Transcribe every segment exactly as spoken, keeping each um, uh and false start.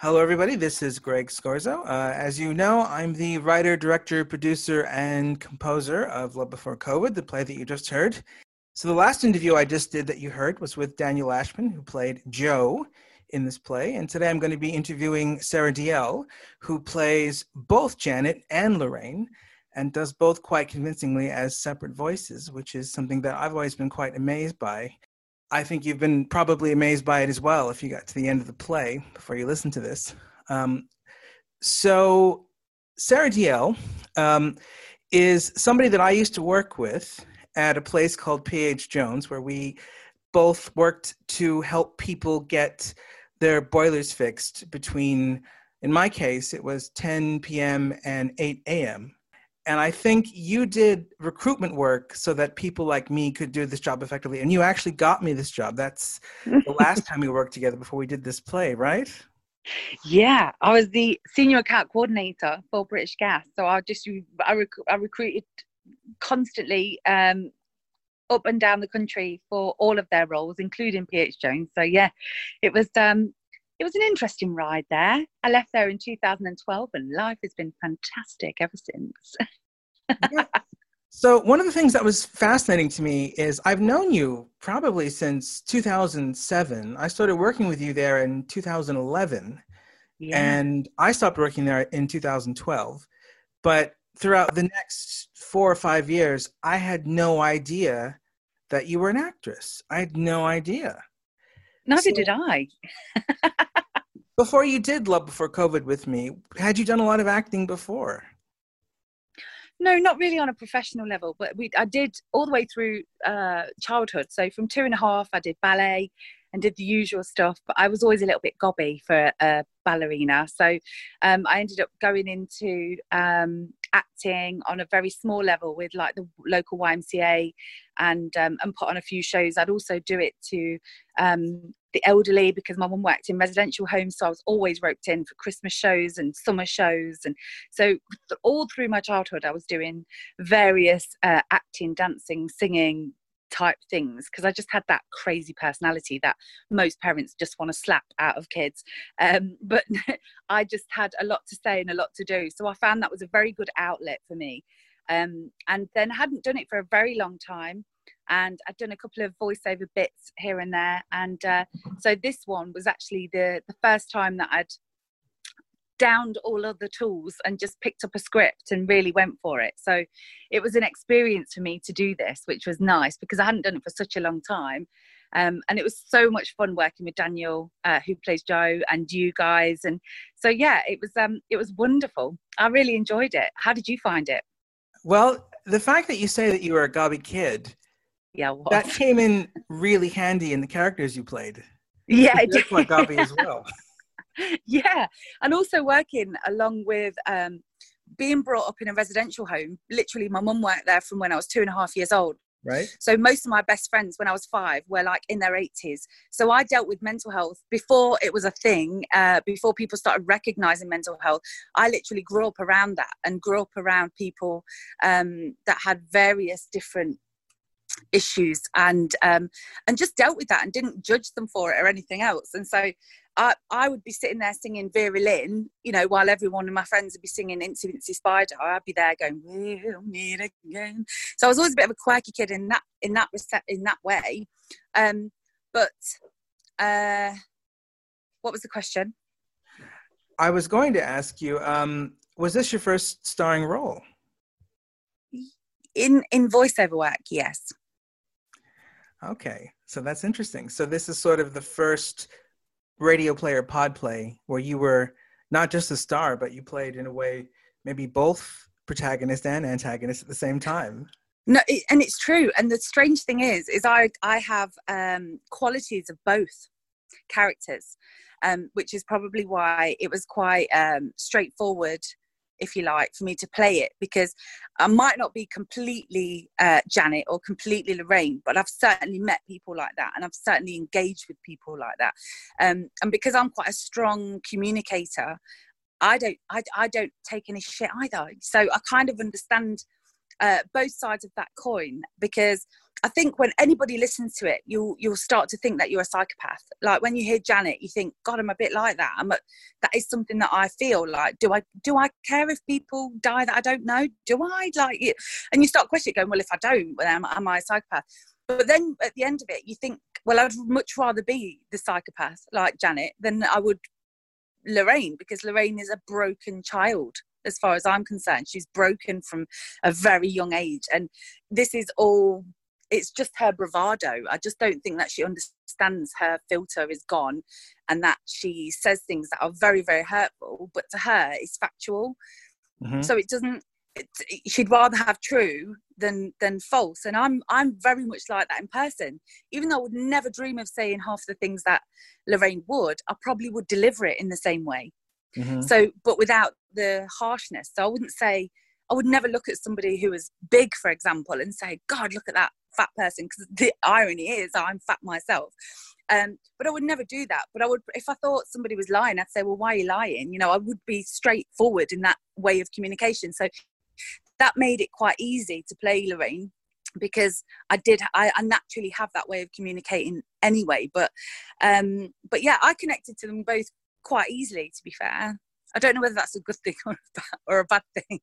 Hello, everybody. This is Greg Scorzo. Uh, as you know, I'm the writer, director, producer, and composer of Love Before COVID, the play that you just heard. So the last interview I just did that you heard was with Daniel Ashman, who played Joe in this play. And today I'm going to be interviewing Sarah Diel, who plays both Janet and Lorraine, and does both quite convincingly as separate voices, which is something that I've always been quite amazed by. I think you've been probably amazed by it as well if you got to the end of the play before you listen to this. Um, so Sarah Diel um, is somebody that I used to work with at a place called P H Jones, where we both worked to help people get their boilers fixed between, in my case, it was ten p.m. and eight a.m. And I think you did recruitment work so that people like me could do this job effectively. And you actually got me this job. That's the last time we worked together before we did this play, right? Yeah, I was the senior account coordinator for British Gas. So I just, I, rec- I recruited constantly um, up and down the country for all of their roles, including P H Jones. So yeah, it was, um, it was an interesting ride there. I left there in two thousand twelve and life has been fantastic ever since. Yeah. So one of the things that was fascinating to me is I've known you probably since two thousand seven. I started working with you there in two thousand eleven, yeah. And I stopped working there in two thousand twelve. But throughout the next four or five years, I had no idea that you were an actress. I had no idea. Neither so, did I. Before you did Love Before COVID with me, had you done a lot of acting before? No, not really on a professional level, but we I did all the way through uh, childhood. So from two and a half, I did ballet and did the usual stuff, but I was always a little bit gobby for a ballerina. So um, I ended up going into um, acting on a very small level with like the local Y M C A and um, and put on a few shows. I'd also do it to um, the elderly because my mum worked in residential homes, so I was always roped in for Christmas shows and summer shows. And so all through my childhood, I was doing various uh, acting, dancing, singing type things because I just had that crazy personality that most parents just want to slap out of kids. Um, but I just had a lot to say and a lot to do. So I found that was a very good outlet for me. Um, and then I hadn't done it for a very long time. And I'd done a couple of voiceover bits here and there. And uh, so this one was actually the, the first time that I'd downed all of the tools and just picked up a script and really went for it. So it was an experience for me to do this, which was nice because I hadn't done it for such a long time. Um, and it was so much fun working with Daniel, uh, who plays Joe, and you guys. And so, yeah, it was um, it was wonderful. I really enjoyed it. How did you find it? Well, the fact that you say that you were a gobby kid, yeah, that came in really handy in the characters you played. Yeah, it did. Quite gobby as well. Yeah, and also working along with um, being brought up in a residential home. Literally, my mum worked there from when I was two and a half years old. Right. So most of my best friends when I was five were like in their eighties. So I dealt with mental health before it was a thing, uh, before people started recognizing mental health. I literally grew up around that and grew up around people um, that had various different issues and um, and just dealt with that and didn't judge them for it or anything else. And so I, I would be sitting there singing Vera Lynn, you know, while everyone of my friends would be singing Incy Wincy Spider. I'd be there going, we'll meet again. So I was always a bit of a quirky kid in that in that in that way. Um, but uh, what was the question? I was going to ask you, um, was this your first starring role? In in voiceover work, yes. Okay, so that's interesting. So this is sort of the first radio play or pod play where you were not just a star, but you played in a way maybe both protagonist and antagonist at the same time. No, it, and it's true. And the strange thing is, is I I have um, qualities of both characters, um, which is probably why it was quite um, straightforward, if you like, for me to play it, because I might not be completely uh, Janet or completely Lorraine, but I've certainly met people like that, and I've certainly engaged with people like that. Um, and because I'm quite a strong communicator, I don't, I, I don't take any shit either. So I kind of understand uh, both sides of that coin, because I think when anybody listens to it, you'll you'll start to think that you're a psychopath. Like when you hear Janet, you think, God, I'm a bit like that. I'm a, that is something that I feel like. Do I do I care if people die that I don't know? Do I like it? And you start questioning, going, well, if I don't, well, am, am I a psychopath? But then at the end of it, you think, well, I'd much rather be the psychopath like Janet than I would Lorraine, because Lorraine is a broken child. As far as I'm concerned, she's broken from a very young age, and this is all, it's just her bravado. I just don't think that she understands her filter is gone, and that she says things that are very, very hurtful, but to her it's factual. Mm-hmm. So it doesn't, it, she'd rather have true than than false, and I'm I'm very much like that in person. Even though I would never dream of saying half the things that Lorraine would, I probably would deliver it in the same way. Mm-hmm. So, but without the harshness. So I wouldn't say, I would never look at somebody who was big, for example, and say, God, look at that fat person, because the irony is I'm fat myself. Um, but I would never do that. But I would, if I thought somebody was lying, I'd say, well, why are you lying? You know, I would be straightforward in that way of communication. So that made it quite easy to play Lorraine, because I did, I, I naturally have that way of communicating anyway. But, um, but yeah, I connected to them both quite easily, to be fair. I don't know whether that's a good thing or a bad, or a bad thing.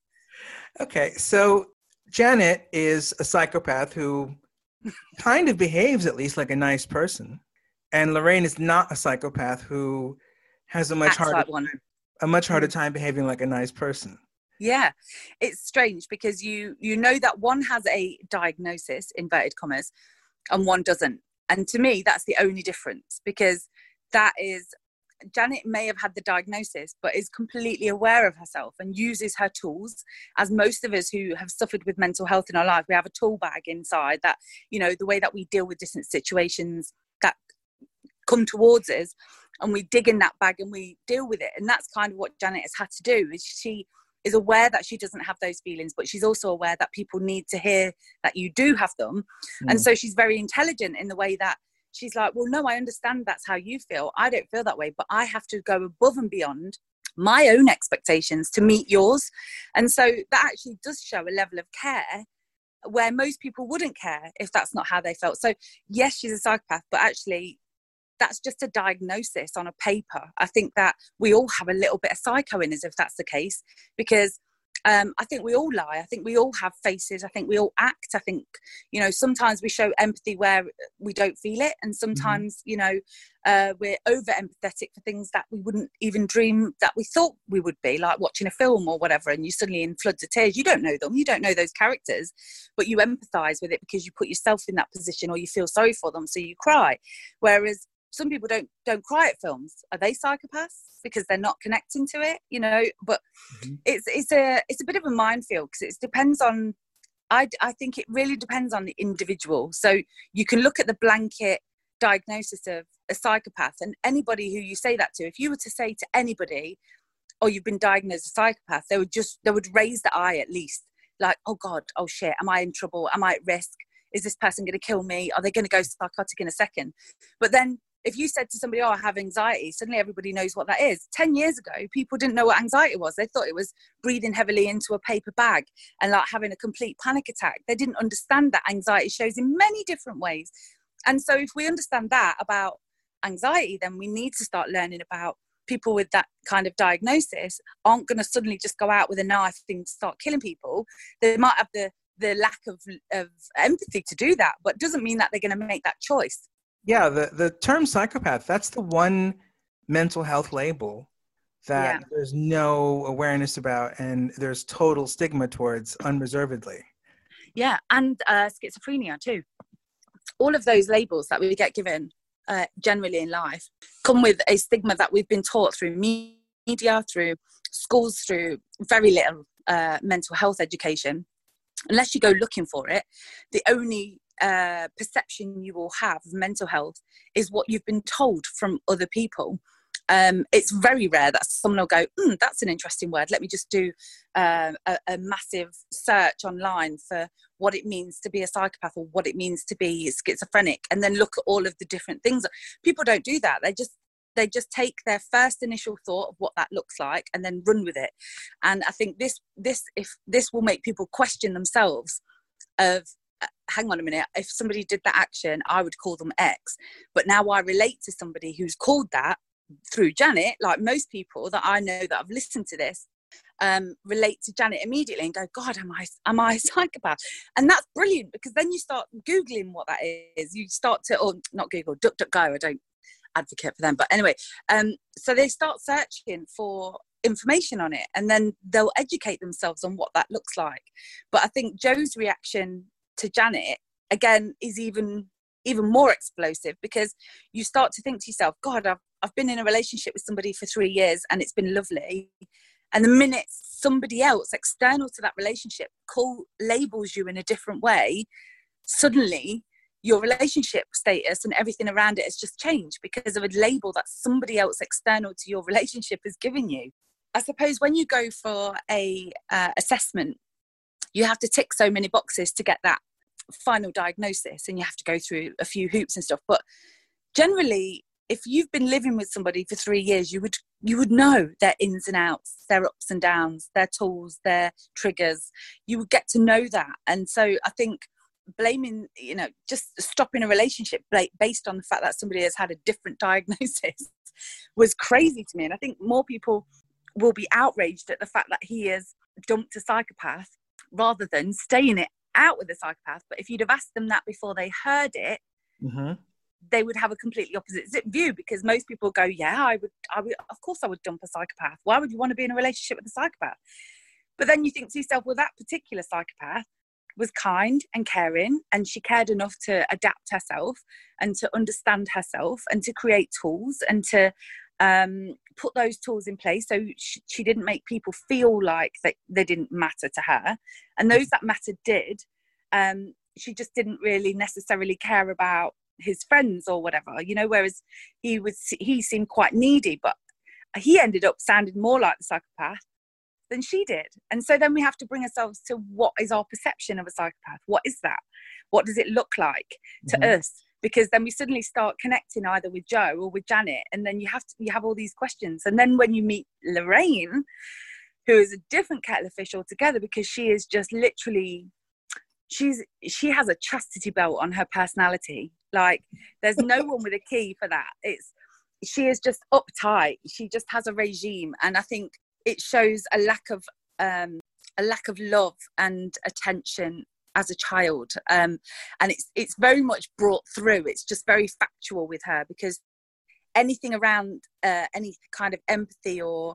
Okay, so Janet is a psychopath who kind of behaves at least like a nice person, and Lorraine is not a psychopath who has a much Acts harder like one. time, a much harder time behaving like a nice person. Yeah, it's strange because you you know that one has a diagnosis, inverted commas, and one doesn't. And to me, that's the only difference, because that is, Janet may have had the diagnosis, but is completely aware of herself and uses her tools. As most of us who have suffered with mental health in our life, we have a tool bag inside that, you know, the way that we deal with different situations that come towards us, and we dig in that bag and we deal with it. And that's kind of what Janet has had to do, is she is aware that she doesn't have those feelings, but she's also aware that people need to hear that you do have them. Mm. And so she's very intelligent in the way that she's like, well, no, I understand that's how you feel. I don't feel that way, but I have to go above and beyond my own expectations to meet yours. And so that actually does show a level of care where most people wouldn't care if that's not how they felt. So yes, she's a psychopath, but actually that's just a diagnosis on a paper. I think that we all have a little bit of psycho in us if that's the case, because Um, I think we all lie. I think we all have faces. I think we all act. I think, you know, sometimes we show empathy where we don't feel it. And sometimes, mm-hmm. you know, uh, we're over empathetic for things that we wouldn't even dream that we thought we would be, like watching a film or whatever, and you suddenly in floods of tears. You don't know them. You don't know those characters, but you empathize with it because you put yourself in that position, or you feel sorry for them, so you cry. Whereas some people don't don't cry at films. Are they psychopaths because they're not connecting to it? You know, but mm-hmm. it's it's a it's a bit of a minefield, because it depends on. I I think it really depends on the individual. So you can look at the blanket diagnosis of a psychopath, and anybody who you say that to, if you were to say to anybody, "Oh, you've been diagnosed as a psychopath," they would just they would raise the eye at least, like, "Oh God, oh shit, am I in trouble? Am I at risk? Is this person going to kill me? Are they going to go psychotic in a second?" But then, if you said to somebody, "Oh, I have anxiety," suddenly everybody knows what that is. Ten years ago, people didn't know what anxiety was. They thought it was breathing heavily into a paper bag and like having a complete panic attack. They didn't understand that anxiety shows in many different ways. And so if we understand that about anxiety, then we need to start learning about people with that kind of diagnosis aren't going to suddenly just go out with a knife and start killing people. They might have the, the lack of, of empathy to do that, but doesn't mean that they're going to make that choice. Yeah, the, the term psychopath, that's the one mental health label that yeah. there's no awareness about, and there's total stigma towards unreservedly. Yeah, and uh, schizophrenia too. All of those labels that we get given uh, generally in life come with a stigma that we've been taught through media, through schools, through very little uh, mental health education. Unless you go looking for it, the only Uh, perception you will have of mental health is what you've been told from other people. Um, it's very rare that someone will go, mm, that's an interesting word. Let me just do uh, a, a massive search online for what it means to be a psychopath or what it means to be schizophrenic, and then look at all of the different things. People don't do that. They just they just take their first initial thought of what that looks like and then run with it. And I think this this if this will make people question themselves of, hang on a minute, if somebody did that action, I would call them X. But now I relate to somebody who's called that through Janet, like most people that I know that have listened to this, um, relate to Janet immediately and go, God, am I, am I a psychopath? And that's brilliant, because then you start Googling what that is. You start to, or not Google, DuckDuckGo, I don't advocate for them. But anyway, um, so they start searching for information on it, and then they'll educate themselves on what that looks like. But I think Joe's reaction to Janet again is even even more explosive, because you start to think to yourself, God, I've, I've been in a relationship with somebody for three years and it's been lovely, and the minute somebody else external to that relationship call labels you in a different way, suddenly your relationship status and everything around it has just changed because of a label that somebody else external to your relationship has given you. I suppose when you go for a uh, assessment, you have to tick so many boxes to get that final diagnosis, and you have to go through a few hoops and stuff. But generally, if you've been living with somebody for three years, you would you would know their ins and outs, their ups and downs, their tools, their triggers. You would get to know that. And so I think blaming, you know, just stopping a relationship based on the fact that somebody has had a different diagnosis was crazy to me. And I think more people will be outraged at the fact that he has dumped a psychopath rather than staying it out with a psychopath. But if you'd have asked them that before they heard it, mm-hmm. they would have a completely opposite view, because most people go, yeah, I would, I would, of course I would dump a psychopath. Why would you want to be in a relationship with a psychopath? But then you think to yourself, well, that particular psychopath was kind and caring, and she cared enough to adapt herself and to understand herself and to create tools and to um, put those tools in place. So she, she didn't make people feel like that they didn't matter to her. And those that mattered did. Um, she just didn't really necessarily care about his friends or whatever, you know, whereas he was, he seemed quite needy, but he ended up sounding more like the psychopath than she did. And so then we have to bring ourselves to what is our perception of a psychopath? What is that? What does it look like to mm-hmm. us? Because then we suddenly start connecting either with Joe or with Janet, and then you have to, you have all these questions. And then when you meet Lorraine, who is a different kettle of fish altogether, because she is just literally, she's she has a chastity belt on her personality. Like, there's no one with a key for that. It's she is just uptight. She just has a regime, and I think it shows a lack of um, a lack of love and attention as a child, um, and it's it's very much brought through. It's just very factual with her, because anything around uh, any kind of empathy or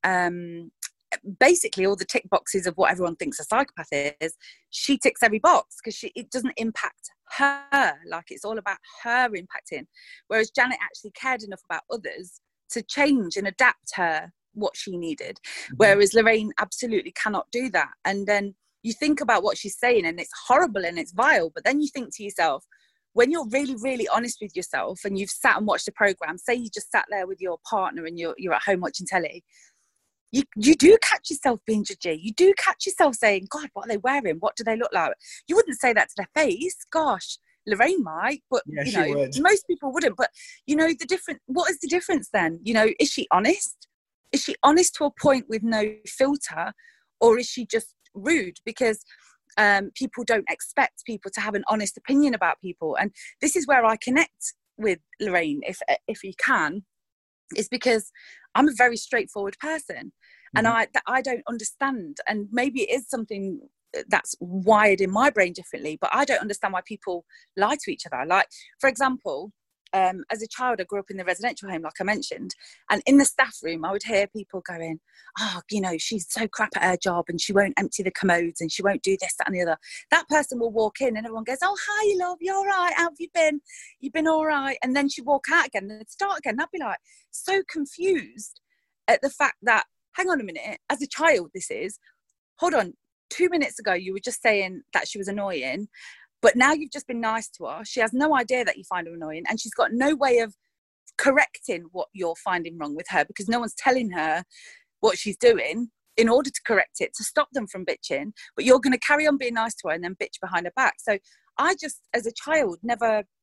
um, basically all the tick boxes of what everyone thinks a psychopath is, she ticks every box, because she it doesn't impact her. Like, it's all about her impacting, whereas Janet actually cared enough about others to change and adapt her what she needed, mm-hmm. whereas Lorraine absolutely cannot do that. And then you think about what she's saying, and it's horrible and it's vile, but then you think to yourself, when you're really, really honest with yourself and you've sat and watched a program, say you just sat there with your partner and you're you're at home watching telly, you you do catch yourself being judgy. You do catch yourself saying, God, what are they wearing? What do they look like? You wouldn't say that to their face. Gosh, Lorraine might, but yeah, you know, would. Most people wouldn't. But you know, the different. What is the difference then? You know, is she honest? Is she honest to a point with no filter, or is she just rude? Because um, people don't expect people to have an honest opinion about people, and this is where I connect with Lorraine, if if you can, is because I'm a very straightforward person, mm-hmm. and I I don't understand, and maybe it is something that's wired in my brain differently, but I don't understand why people lie to each other. Like, for example, Um, as a child, I grew up in the residential home, like I mentioned, and in the staff room, I would hear people going, oh, you know, she's so crap at her job and she won't empty the commodes and she won't do this, that and the other. That person will walk in and everyone goes, oh, hi, love, you all right? How have you been? You've been all right? And then she'd walk out again and they'd start again. I'd be like, so confused at the fact that, hang on a minute, as a child, this is, hold on, two minutes ago, you were just saying that she was annoying, but now you've just been nice to her. She has no idea that you find her annoying, and she's got no way of correcting what you're finding wrong with her, because no one's telling her what she's doing in order to correct it, to stop them from bitching. But you're going to carry on being nice to her and then bitch behind her back. So I just, as a child, never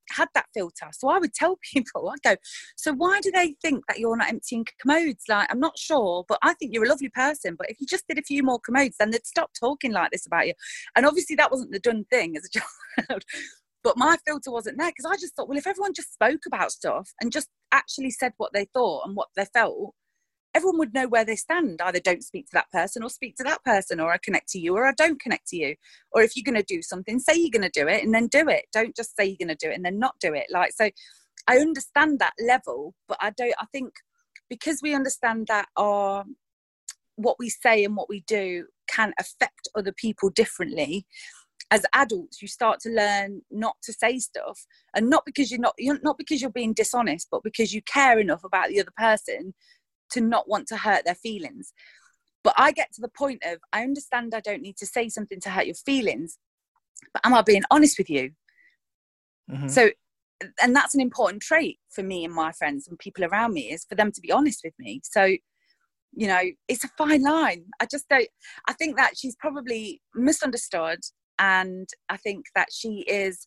had that filter. So I would tell people, I'd go, so why do they think that you're not emptying commodes? Like, I'm not sure, but I think you're a lovely person. But if you just did a few more commodes, then they'd stop talking like this about you. And obviously that wasn't the done thing as a child. But my filter wasn't there, because I just thought, well, if everyone just spoke about stuff and just actually said what they thought and what they felt, everyone would know where they stand. Either don't speak to that person or speak to that person, or I connect to you or I don't connect to you. Or if you're going to do something, say you're going to do it and then do it. Don't just say you're going to do it and then not do it. Like, so I understand that level, but I don't, I think because we understand that our, what we say and what we do can affect other people differently, as adults, you start to learn not to say stuff, and not because you're not, you're not because you're being dishonest, but because you care enough about the other person to not want to hurt their feelings. But I get to the point of, I understand I don't need to say something to hurt your feelings, but am I being honest with you? Mm-hmm. So, and that's an important trait for me and my friends and people around me, is for them to be honest with me. So, you know, it's a fine line. I just don't, I think that she's probably misunderstood, and I think that she is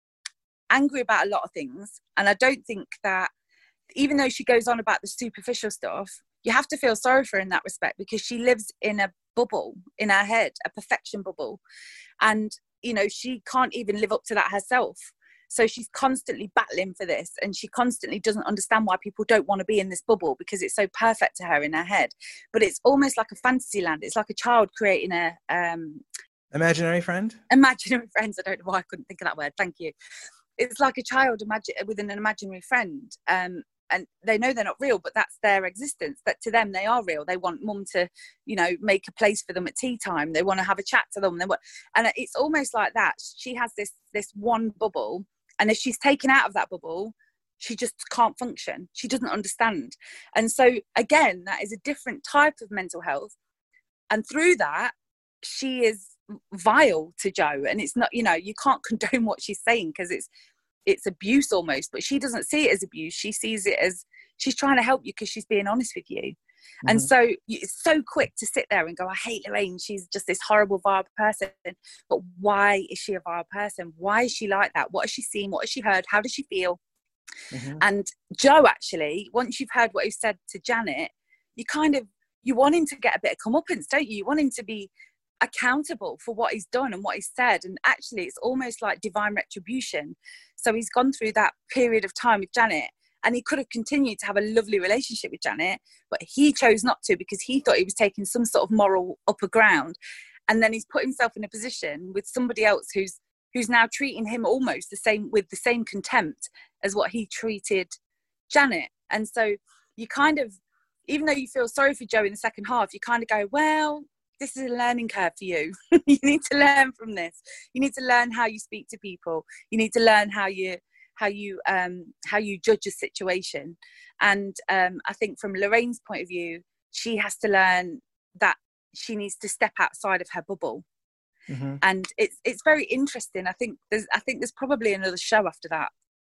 angry about a lot of things. And I don't think that, even though she goes on about the superficial stuff, you have to feel sorry for her in that respect, because she lives in a bubble in her head, a perfection bubble. And, you know, she can't even live up to that herself. So she's constantly battling for this, and she constantly doesn't understand why people don't want to be in this bubble, because it's so perfect to her in her head. But it's almost like a fantasy land. It's like a child creating a... Um, imaginary friend? Imaginary friends. I don't know why I couldn't think of that word. Thank you. It's like a child imagine with an imaginary friend. Um, and they know they're not real, but that's their existence. That to them, they are real. They want mum to, you know, make a place for them at tea time. They want to have a chat to them. They want, and it's almost like that. She has this this one bubble, and if she's taken out of that bubble, she just can't function. She doesn't understand. And so again, that is a different type of mental health. And through that, she is vile to Joe. And it's not, you know, you can't condone what she's saying, because it's it's abuse almost, but she doesn't see it as abuse. She sees it as she's trying to help you because she's being honest with you. Mm-hmm. And so it's so quick to sit there and go, I hate Lorraine. She's just this horrible, vile person. But why is she a vile person? Why is she like that? What has she seen? What has she heard? How does she feel? Mm-hmm. And Joe, actually, once you've heard what he said to Janet, you kind of, you want him to get a bit of comeuppance, don't you? You want him to be accountable for what he's done and what he's said. And actually, it's almost like divine retribution. So he's gone through that period of time with Janet, and he could have continued to have a lovely relationship with Janet, but he chose not to, because he thought he was taking some sort of moral upper ground. And then he's put himself in a position with somebody else who's who's now treating him almost the same, with the same contempt as what he treated Janet. And so you kind of, even though you feel sorry for Joe in the second half, you kind of go, well, this is a learning curve for you. You need to learn from this. You need to learn how you speak to people. You need to learn how you how you um, how you judge a situation. And um, I think from Lorraine's point of view, she has to learn that she needs to step outside of her bubble. Mm-hmm. And it's it's very interesting. I think there's I think there's probably another show after that.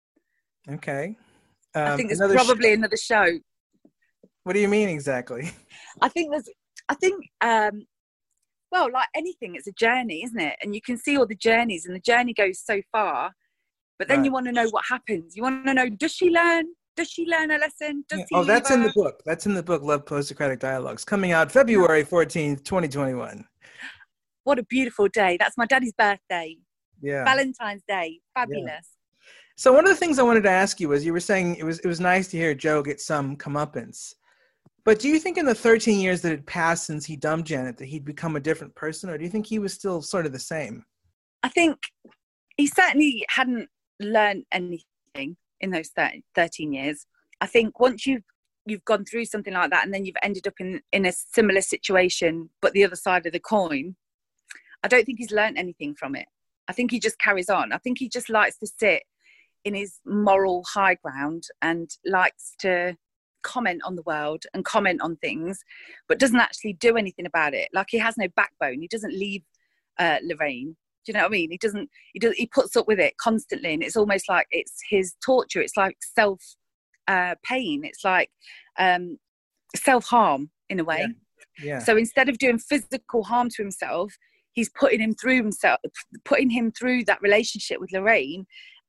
Okay. Um, I think there's another probably sh- another show. What do you mean exactly? I think there's. I think. Um, Well, like anything, it's a journey, isn't it? And you can see all the journeys, and the journey goes so far. But then right. You want to know what happens. You want to know, does she learn? Does she learn a lesson? Does yeah. he Oh, that's her? in the book. That's in the book, Love Post-Socratic Dialogues, coming out February fourteenth, twenty twenty-one. What a beautiful day. That's my daddy's birthday. Yeah. Valentine's Day. Fabulous. Yeah. So one of the things I wanted to ask you was, you were saying it was it was nice to hear Joe get some comeuppance. But do you think in the thirteen years that had passed since he dumped Janet that he'd become a different person, or do you think he was still sort of the same? I think he certainly hadn't learned anything in those thirteen years. I think once you've, you've gone through something like that, and then you've ended up in, in a similar situation, but the other side of the coin, I don't think he's learned anything from it. I think he just carries on. I think he just likes to sit in his moral high ground and likes to comment on the world and comment on things, but doesn't actually do anything about it. Like, he has no backbone. He doesn't leave uh, Lorraine. Do you know what I mean? He doesn't, he does, he puts up with it constantly, and it's almost like it's his torture. It's like self uh, pain. It's like um, self-harm in a way. Yeah. Yeah. So instead of doing physical harm to himself, he's putting him through himself, putting him through that relationship with Lorraine,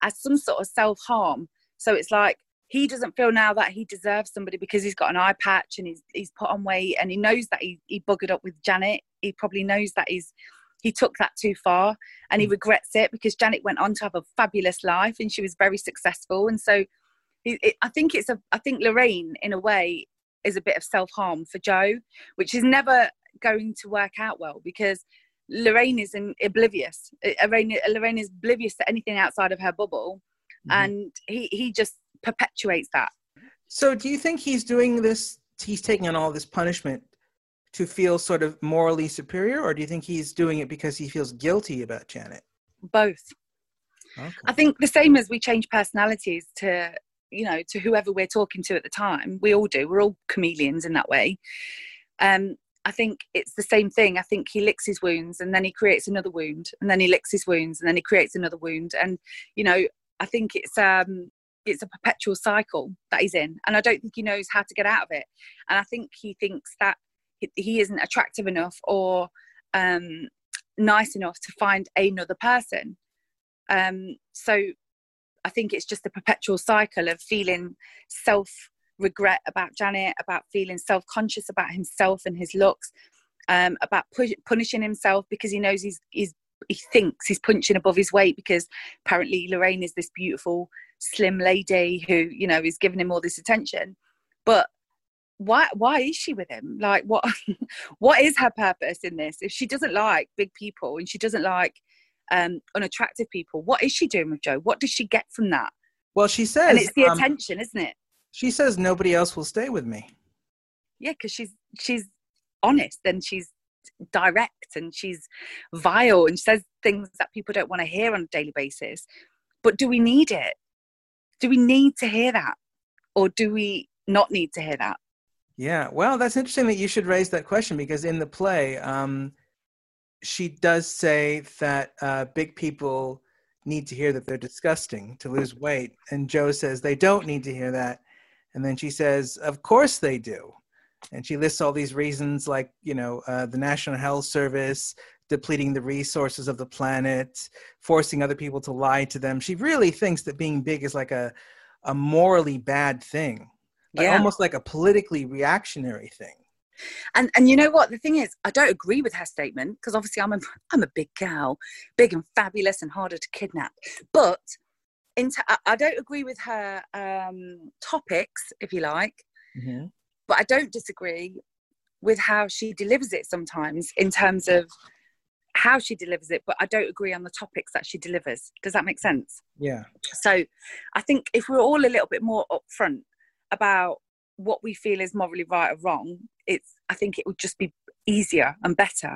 as some sort of self-harm. So it's like, he doesn't feel now that he deserves somebody because he's got an eye patch and he's he's put on weight, and he knows that he, he buggered up with Janet. He probably knows that he's he took that too far, and he regrets it because Janet went on to have a fabulous life and she was very successful. And so it, it, I think it's a I think Lorraine in a way is a bit of self-harm for Joe, which is never going to work out well because Lorraine is in, oblivious. Lorraine, Lorraine is oblivious to anything outside of her bubble. Mm-hmm. And he, he just perpetuates that. So do you think he's doing this, he's taking on all this punishment to feel sort of morally superior, or do you think he's doing it because he feels guilty about Janet? Both. Okay. I think the same as we change personalities to, you know, to whoever we're talking to at the time. We all do. We're all chameleons in that way. Um, I think it's the same thing. I think he licks his wounds and then he creates another wound, and then he licks his wounds and then he creates another wound. And, you know, I think it's um it's a perpetual cycle that he's in, and I don't think he knows how to get out of it. And I think he thinks that he isn't attractive enough or um, nice enough to find another person. Um, so I think it's just a perpetual cycle of feeling self-regret about Janet, about feeling self-conscious about himself and his looks, um, about pu- punishing himself because he knows he's he's he thinks he's punching above his weight because apparently Lorraine is this beautiful slim lady who, you know, is giving him all this attention. But why why is she with him? Like, what what is her purpose in this? If she doesn't like big people and she doesn't like um unattractive people, what is she doing with Joe? What does she get from that? Well, she says, and it's the um, attention, isn't it? She says nobody else will stay with me. Yeah, because she's she's honest and she's direct and she's vile and says things that people don't want to hear on a daily basis. But do we need it? Do we need to hear that, or do we not need to hear that? Yeah, well, that's interesting that you should raise that question, because in the play, um, she does say that uh, big people need to hear that they're disgusting to lose weight. And Joe says they don't need to hear that. And then she says, of course they do. And she lists all these reasons, like, you know, uh, the National Health Service, depleting the resources of the planet, forcing other people to lie to them. She really thinks that being big is like a, a morally bad thing. Like, yeah. Almost like a politically reactionary thing. And and you know what? The thing is, I don't agree with her statement, because obviously I'm a, I'm a big gal, big and fabulous and harder to kidnap. But into, I, I don't agree with her um, topics, if you like. Mm-hmm. But I don't disagree with how she delivers it sometimes, in terms of how she delivers it. But I don't agree on the topics that she delivers. Does that make sense? Yeah. So I think if we're all a little bit more upfront about what we feel is morally right or wrong, it's I think it would just be easier and better.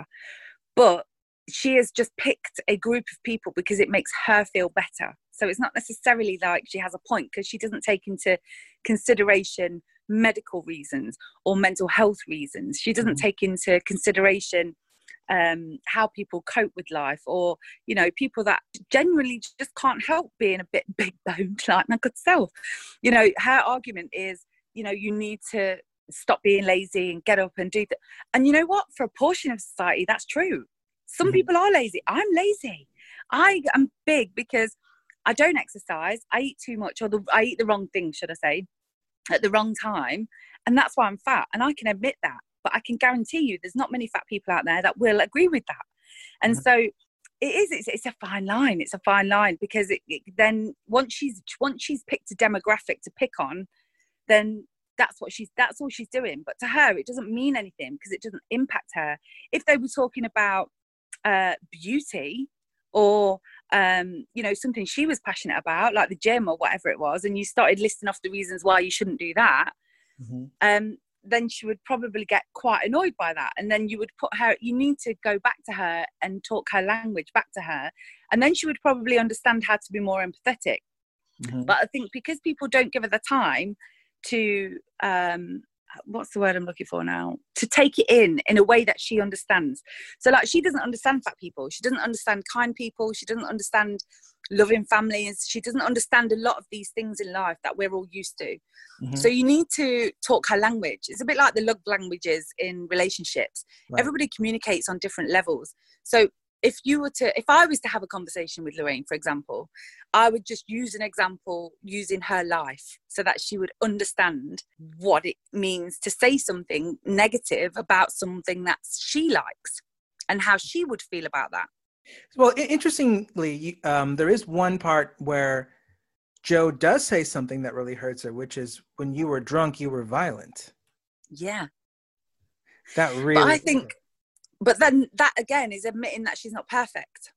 But she has just picked a group of people because it makes her feel better. So it's not necessarily like she has a point, because she doesn't take into consideration medical reasons or mental health reasons. She doesn't mm-hmm. take into consideration um, how people cope with life, or, you know, people that generally just can't help being a bit big boned like my good self. You know, her argument is, you know, you need to stop being lazy and get up and do that. And you know what? For a portion of society, that's true. Some mm-hmm. people are lazy. I'm lazy. I am big because I don't exercise. I eat too much, or the, I eat the wrong thing, should I say, at the wrong time. And that's why I'm fat. And I can admit that. But I can guarantee you there's not many fat people out there that will agree with that. And mm-hmm. so it is, it's, it's a fine line. It's a fine line, because it, it, then once she's once she's picked a demographic to pick on, then that's what she's that's all she's doing. But to her, it doesn't mean anything, because it doesn't impact her. If they were talking about uh, beauty, or um, you know, something she was passionate about, like the gym or whatever it was, and you started listing off the reasons why you shouldn't do that, mm-hmm. um, then she would probably get quite annoyed by that. And then you would put her, you need to go back to her and talk her language back to her. And then she would probably understand how to be more empathetic. Mm-hmm. But I think because people don't give her the time to, um, what's the word I'm looking for now? To take it in, in a way that she understands. So like, she doesn't understand fat people. She doesn't understand kind people. She doesn't understand loving families. She doesn't understand a lot of these things in life that we're all used to. Mm-hmm. So you need to talk her language. It's a bit like the love languages in relationships. Right. Everybody communicates on different levels. So if you were to, if I was to have a conversation with Lorraine, for example, I would just use an example using her life so that she would understand what it means to say something negative about something that she likes and how she would feel about that. Well, interestingly, um, there is one part where Jo does say something that really hurts her, which is when you were drunk, you were violent. Yeah. That really. But I think, but then that again is admitting that she's not perfect.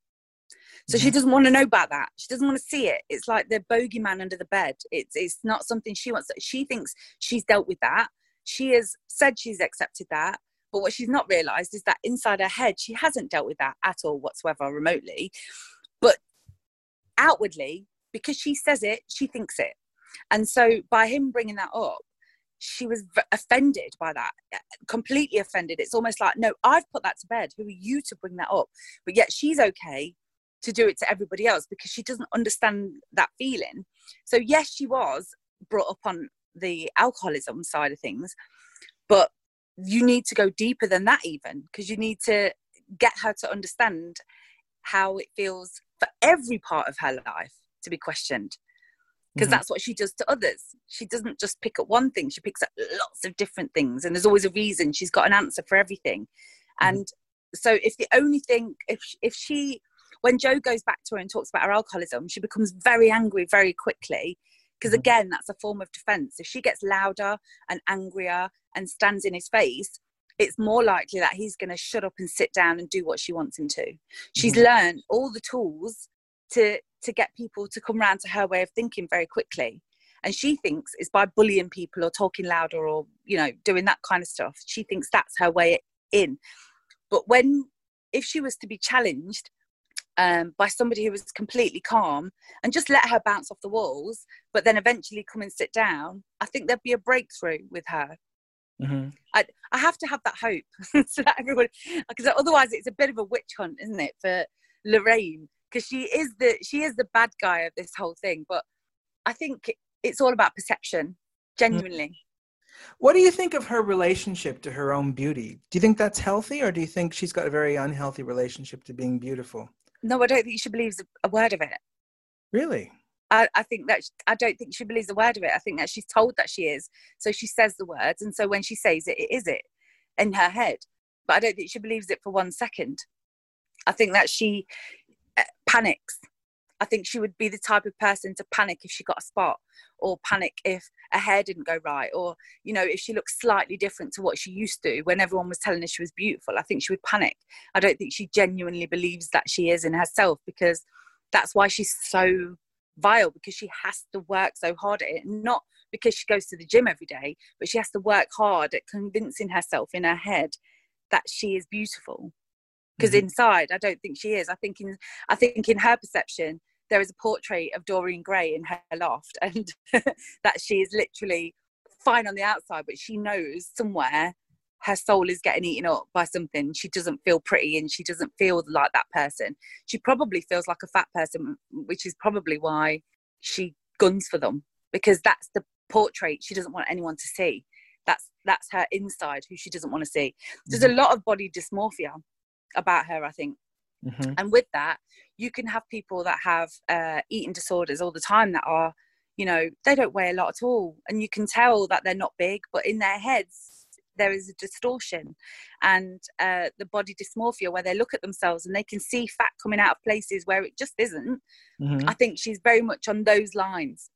So mm-hmm. she doesn't want to know about that. She doesn't want to see it. It's like the bogeyman under the bed. It's it's not something she wants. She thinks she's dealt with that. She has said she's accepted that. But what she's not realised is that inside her head, she hasn't dealt with that at all whatsoever remotely. But outwardly, because she says it, she thinks it. And so by him bringing that up, she was v- offended by that, completely offended. It's almost like, no, I've put that to bed. Who are you to bring that up? But yet she's okay to do it to everybody else because she doesn't understand that feeling. So yes, she was brought up on the alcoholism side of things, but you need to go deeper than that even, because you need to get her to understand how it feels for every part of her life to be questioned. Because mm-hmm. that's what she does to others. She doesn't just pick up one thing. She picks up lots of different things. And there's always a reason. She's got an answer for everything. Mm-hmm. And so if the only thing, if if she, when Jo goes back to her and talks about her alcoholism, she becomes very angry very quickly. Because mm-hmm. again, that's a form of defense. If she gets louder and angrier and stands in his face, it's more likely that he's going to shut up and sit down and do what she wants him to. She's mm-hmm. learned all the tools to to get people to come round to her way of thinking very quickly. And she thinks it's by bullying people or talking louder or, you know, doing that kind of stuff. She thinks that's her way in. But when, if she was to be challenged um, by somebody who was completely calm and just let her bounce off the walls, but then eventually come and sit down, I think there'd be a breakthrough with her. Mm-hmm. I, I have to have that hope so that everybody, because otherwise it's a bit of a witch hunt, isn't it, for Lorraine? Because she is the she is the bad guy of this whole thing. But I think it's all about perception, genuinely. What do you think of her relationship to her own beauty? Do you think that's healthy, or do you think she's got a very unhealthy relationship to being beautiful? No, I don't think she believes a word of it. Really? I, I think that I don't think she believes a word of it. I think that she's told that she is, so she says the words, and so when she says it, it is it in her head. But I don't think she believes it for one second. I think that she panics. I think she would be the type of person to panic if she got a spot, or panic if her hair didn't go right, or, you know, if she looks slightly different to what she used to when everyone was telling her she was beautiful. I think she would panic. I don't think she genuinely believes that she is in herself, because that's why she's so vile, because she has to work so hard at it. Not because she goes to the gym every day, but she has to work hard at convincing herself in her head that she is beautiful. Because mm-hmm. inside, I don't think she is. I think in I think in her perception, there is a portrait of Doreen Gray in her loft, and that she is literally fine on the outside, but she knows somewhere her soul is getting eaten up by something. She doesn't feel pretty, and she doesn't feel like that person. She probably feels like a fat person, which is probably why she guns for them, because that's the portrait she doesn't want anyone to see. That's that's her inside, who she doesn't want to see. There's mm-hmm. a lot of body dysmorphia about her, I think. Mm-hmm. And with that, you can have people that have uh, eating disorders all the time that are, you know, they don't weigh a lot at all. And you can tell that they're not big, but in their heads, there is a distortion. And uh, the body dysmorphia, where they look at themselves and they can see fat coming out of places where it just isn't. Mm-hmm. I think she's very much on those lines.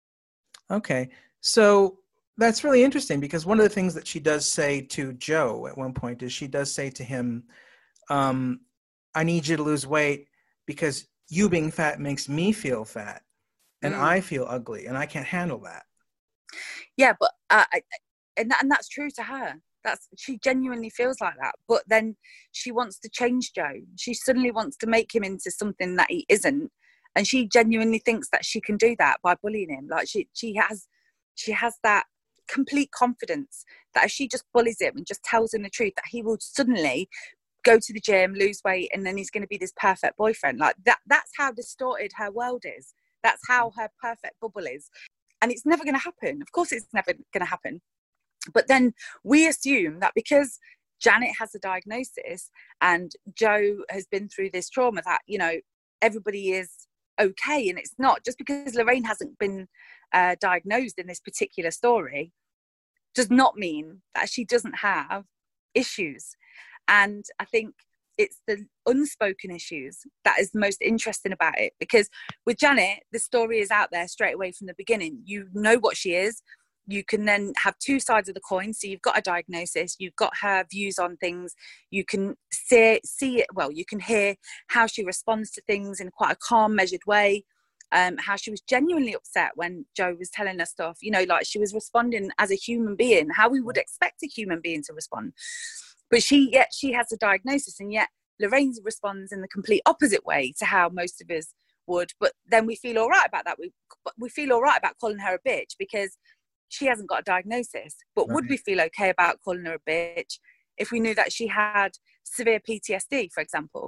Okay. So that's really interesting, because one of the things that she does say to Jo at one point is she does say to him, um, I need you to lose weight because you being fat makes me feel fat, and mm. I feel ugly, and I can't handle that. Yeah, but uh, I, and that, and that's true to her. That's she genuinely feels like that. But then she wants to change Jo. She suddenly wants to make him into something that he isn't, and she genuinely thinks that she can do that by bullying him. Like she she has she has that complete confidence that if she just bullies him and just tells him the truth, that he will suddenly go to the gym, lose weight, and then he's going to be this perfect boyfriend. Like that, that's how distorted her world is. That's how her perfect bubble is. And it's never going to happen. Of course it's never going to happen. But then we assume that because Janet has a diagnosis and Jo has been through this trauma, that, you know, everybody is okay. And it's not just because Lorraine hasn't been uh, diagnosed in this particular story does not mean that she doesn't have issues. And I think it's the unspoken issues that is the most interesting about it, because with Janet, the story is out there straight away from the beginning. You know what she is. You can then have two sides of the coin. So you've got a diagnosis, you've got her views on things, you can see, see it, well, you can hear how she responds to things in quite a calm, measured way, um, how she was genuinely upset when Jo was telling her stuff, you know, like she was responding as a human being, how we would expect a human being to respond. But she, yet she has a diagnosis, and yet Lorraine responds in the complete opposite way to how most of us would. But then we feel all right about that. We, we feel all right about calling her a bitch because she hasn't got a diagnosis. But Right. would we feel okay about calling her a bitch if we knew that she had severe P T S D, for example,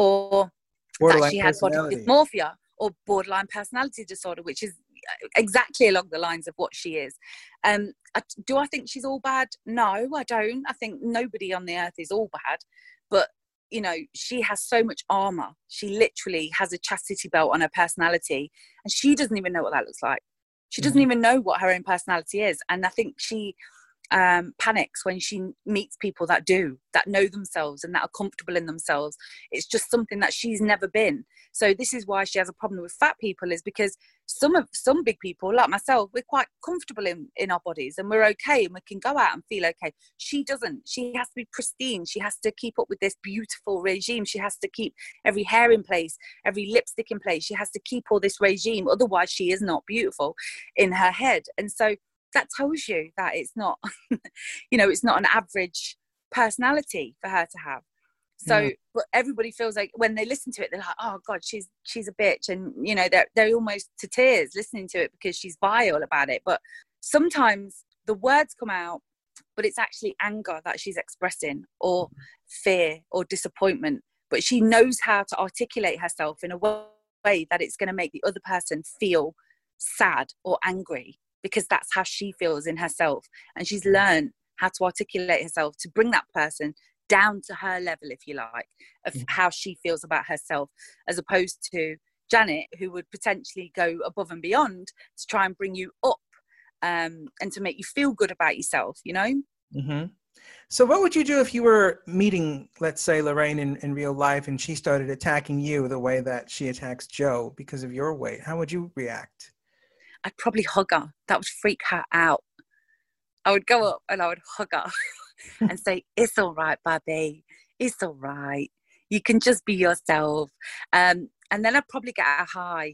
or Borderline that she had body personality. dysmorphia or borderline personality disorder, which is exactly along the lines of what she is. Um, I, do I think she's all bad? No, I don't. I think nobody on the earth is all bad. But, you know, she has so much armour. She literally has a chastity belt on her personality, and she doesn't even know what that looks like. She doesn't Mhm. even know what her own personality is. And I think she um, panics when she meets people that do, that know themselves and that are comfortable in themselves. It's just something that she's never been. So this is why she has a problem with fat people, is because some of some big people like myself, we're quite comfortable in, in our bodies and we're okay and we can go out and feel okay. She doesn't. She has to be pristine. She has to keep up with this beautiful regime. She has to keep every hair in place, every lipstick in place. She has to keep all this regime. Otherwise, she is not beautiful in her head. And so that tells you that it's not, you know, it's not an average personality for her to have. So, Mm. but everybody feels like when they listen to it, they're like, oh God, she's, she's a bitch. And, you know, they're, they're almost to tears listening to it because she's vile about it. But sometimes the words come out, but it's actually anger that she's expressing, or fear or disappointment. But she knows how to articulate herself in a way that it's going to make the other person feel sad or angry, because that's how she feels in herself. And she's learned how to articulate herself to bring that person down to her level, if you like, of Mhm. how she feels about herself, as opposed to Janet, who would potentially go above and beyond to try and bring you up, um, and to make you feel good about yourself, you know? Mm-hmm. So what would you do if you were meeting, let's say, Lorraine in, in real life, and she started attacking you the way that she attacks Jo because of your weight? How would you react? I'd probably hug her. That would freak her out. I would go up and I would hug her and say, it's all right, Bobby. It's all right. You can just be yourself. Um, and then I'd probably get her high.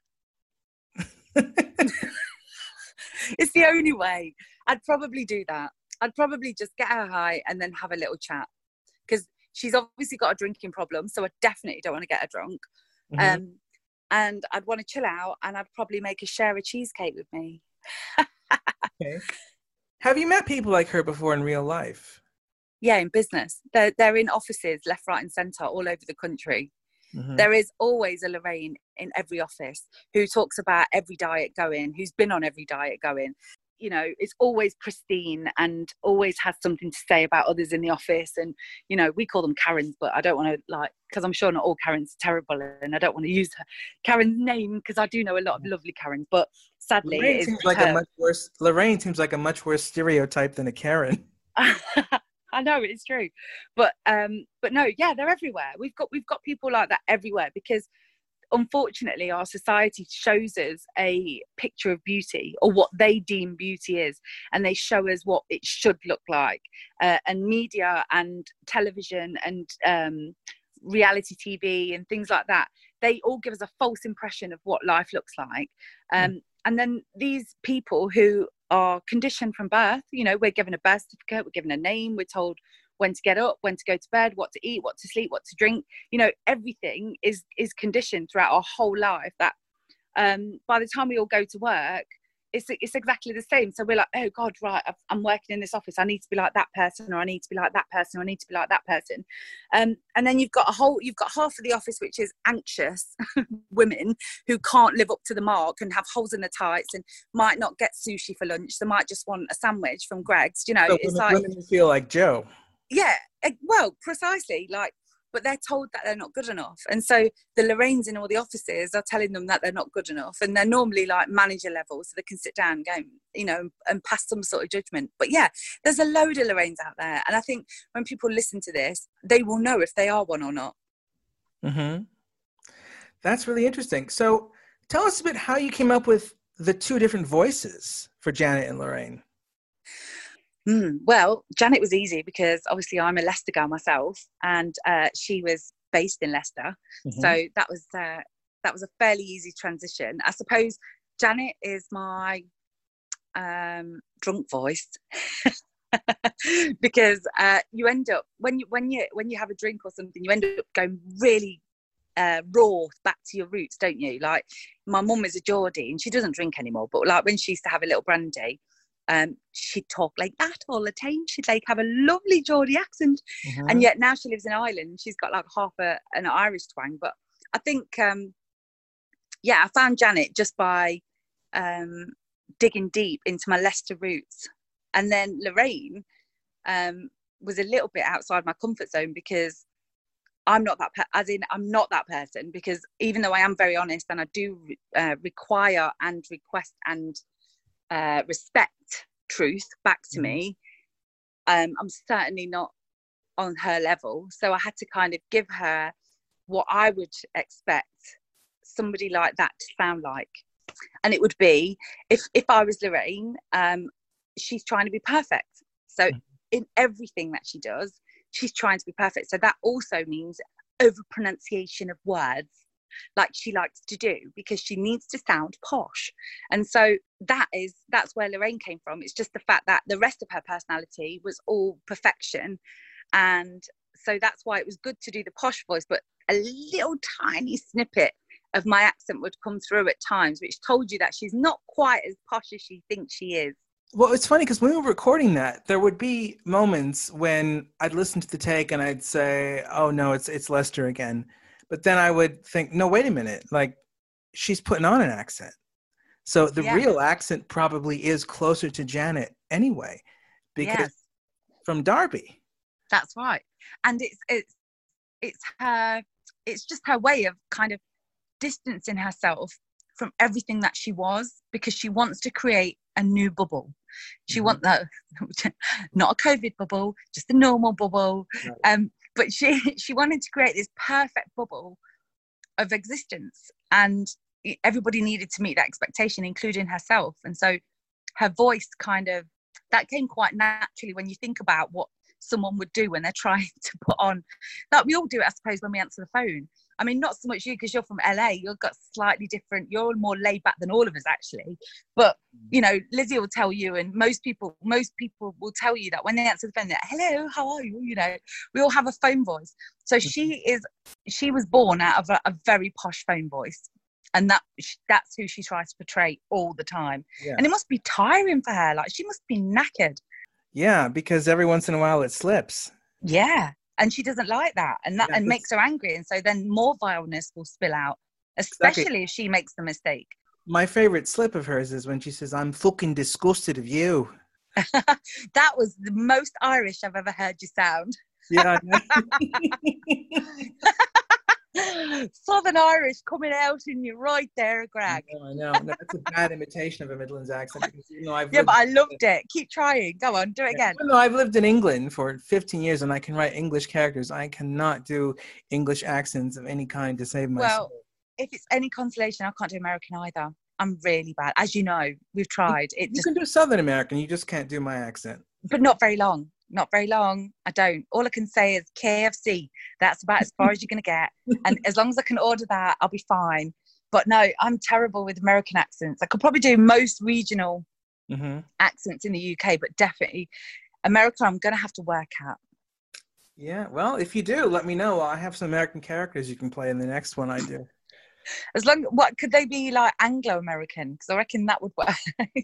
It's the only way. I'd probably do that. I'd probably just get her high and then have a little chat. Because she's obviously got a drinking problem, so I definitely don't want to get her drunk. Mhm. Um, and I'd want to chill out, and I'd probably make her share a cheesecake with me. Okay. Have you met people like her before in real life? Yeah, in business. They're, they're in offices left, right and centre all over the country. Mhm. There is always a Lorraine in every office who talks about every diet going, who's been on every diet going. You know, it's always pristine and always has something to say about others in the office. And, you know, we call them Karens, but I don't want to, like, because I'm sure not all Karens are terrible, and I don't want to use her Karen's name because I do know a lot of lovely Karens, but sadly Lorraine it is seems just like a her. much worse. Lorraine seems like a much worse stereotype than a Karen. I know, it's true, but um but no, yeah, they're everywhere. We've got we've got people like that everywhere, because unfortunately our society shows us a picture of beauty, or what they deem beauty is, and they show us what it should look like, uh, and media and television and um reality T V and things like that, they all give us a false impression of what life looks like. um Mm. and then these people who are conditioned from birth, you know, we're given a birth certificate, we're given a name, we're told when to get up, when to go to bed, what to eat, what to sleep, what to drink, you know, everything is is conditioned throughout our whole life, that um by the time we all go to work, it's it's exactly the same. So we're like, oh God, right, I've, I'm working in this office, I need to be like that person, or I need to be like that person, or I need to be like that person. Um, and then you've got a whole, you've got half of the office which is anxious women who can't live up to the mark and have holes in the tights and might not get sushi for lunch. They might just want a sandwich from Greg's. You know, So it's women, like, women who feel like Jo. yeah, eh, well, precisely, like, but they're told that they're not good enough. And so the Lorraines in all the offices are telling them that they're not good enough. And they're normally like manager level, so they can sit down and go, you know, and pass some sort of judgment. But yeah, there's a load of Lorraines out there. And I think when people listen to this, they will know if they are one or not. Mm-hmm. That's really interesting. So tell us a bit how you came up with the two different voices for Janet and Lorraine. Mm, well, Janet was easy because obviously I'm a Leicester girl myself, and uh, she was based in Leicester, mm-hmm. so that was uh, that was a fairly easy transition. I suppose Janet is my um, drunk voice because uh, you end up when you when you when you have a drink or something, you end up going really uh, raw back to your roots, don't you? Like my mum is a Geordie and she doesn't drink anymore, but like when she used to have a little brandy. Um, she'd talk like that all the time. She'd like have a lovely Geordie accent, mm-hmm. and yet now she lives in Ireland. She's got like half a, an Irish twang. But I think, um, yeah, I found Janet just by um, digging deep into my Leicester roots, and then Lorraine um, was a little bit outside my comfort zone because I'm not that. Per- as in, I'm not that person because even though I am very honest and I do uh, require and request and Uh, respect truth back to me, um, I'm certainly not on her level. So I had to kind of give her what I would expect somebody like that to sound like. And it would be, if, if I was Lorraine, um, she's trying to be perfect. So in everything that she does, she's trying to be perfect. So that also means over pronunciation of words, like she likes to do, because she needs to sound posh. And so that is that's where Lorraine came from. It's just the fact that the rest of her personality was all perfection, and so that's why it was good to do the posh voice, but a little tiny snippet of my accent would come through at times, which told you that she's not quite as posh as she thinks she is. Well, it's funny because when we were recording that, there would be moments when I'd listen to the take and I'd say, oh no, it's it's Leicester again. But then I would think, no, wait a minute, like she's putting on an accent. So the yeah. real accent probably is closer to Janet anyway, because yes. from Derby. That's right. And it's it's it's her it's just her way of kind of distancing herself from everything that she was, because she wants to create a new bubble. She mm-hmm. wants that, not a COVID bubble, just a normal bubble. Right. Um, but she she wanted to create this perfect bubble of existence, and everybody needed to meet that expectation, including herself. And so her voice kind of, that came quite naturally when you think about what someone would do when they're trying to put on, that we all do it, I suppose, when we answer the phone. I mean, not so much you, because you're from L A, you've got slightly different, you're more laid back than all of us actually. But, you know, Lizzie will tell you, and most people, most people will tell you that when they answer the phone, they're like, hello, how are you? You know, we all have a phone voice. So she is, she was born out of a, a very posh phone voice. And that that's who she tries to portray all the time. Yeah. And it must be tiring for her. Like, she must be knackered. Yeah, because every once in a while it slips. Yeah. And she doesn't like that, and that yeah, and makes her angry, and so then more vileness will spill out, especially exactly. if she makes the mistake. My favorite slip of hers is when she says, "I'm fucking disgusted of you." That was the most Irish I've ever heard you sound. Yeah. Southern Irish coming out in you right there, Greg. I know, I know. No, that's a bad imitation of a Midlands accent. Because, you know, I've yeah, but I loved it. Keep trying. Go on, do it again. Even though I've lived in England for fifteen years and I can write English characters, I cannot do English accents of any kind to save myself. Well, if it's any consolation, I can't do American either. I'm really bad. As you know, we've tried. You, it you just... can do Southern American. You just can't do my accent. But not very long. Not very long. I don't. All I can say is K F C. That's about as far as you're going to get. And as long as I can order that, I'll be fine. But no, I'm terrible with American accents. I could probably do most regional mm-hmm. accents in the U K, but definitely America, I'm going to have to work at. Yeah, well, if you do, let me know. I have some American characters you can play in the next one I do. As long, what could they be, like Anglo-American? Because I reckon that would work.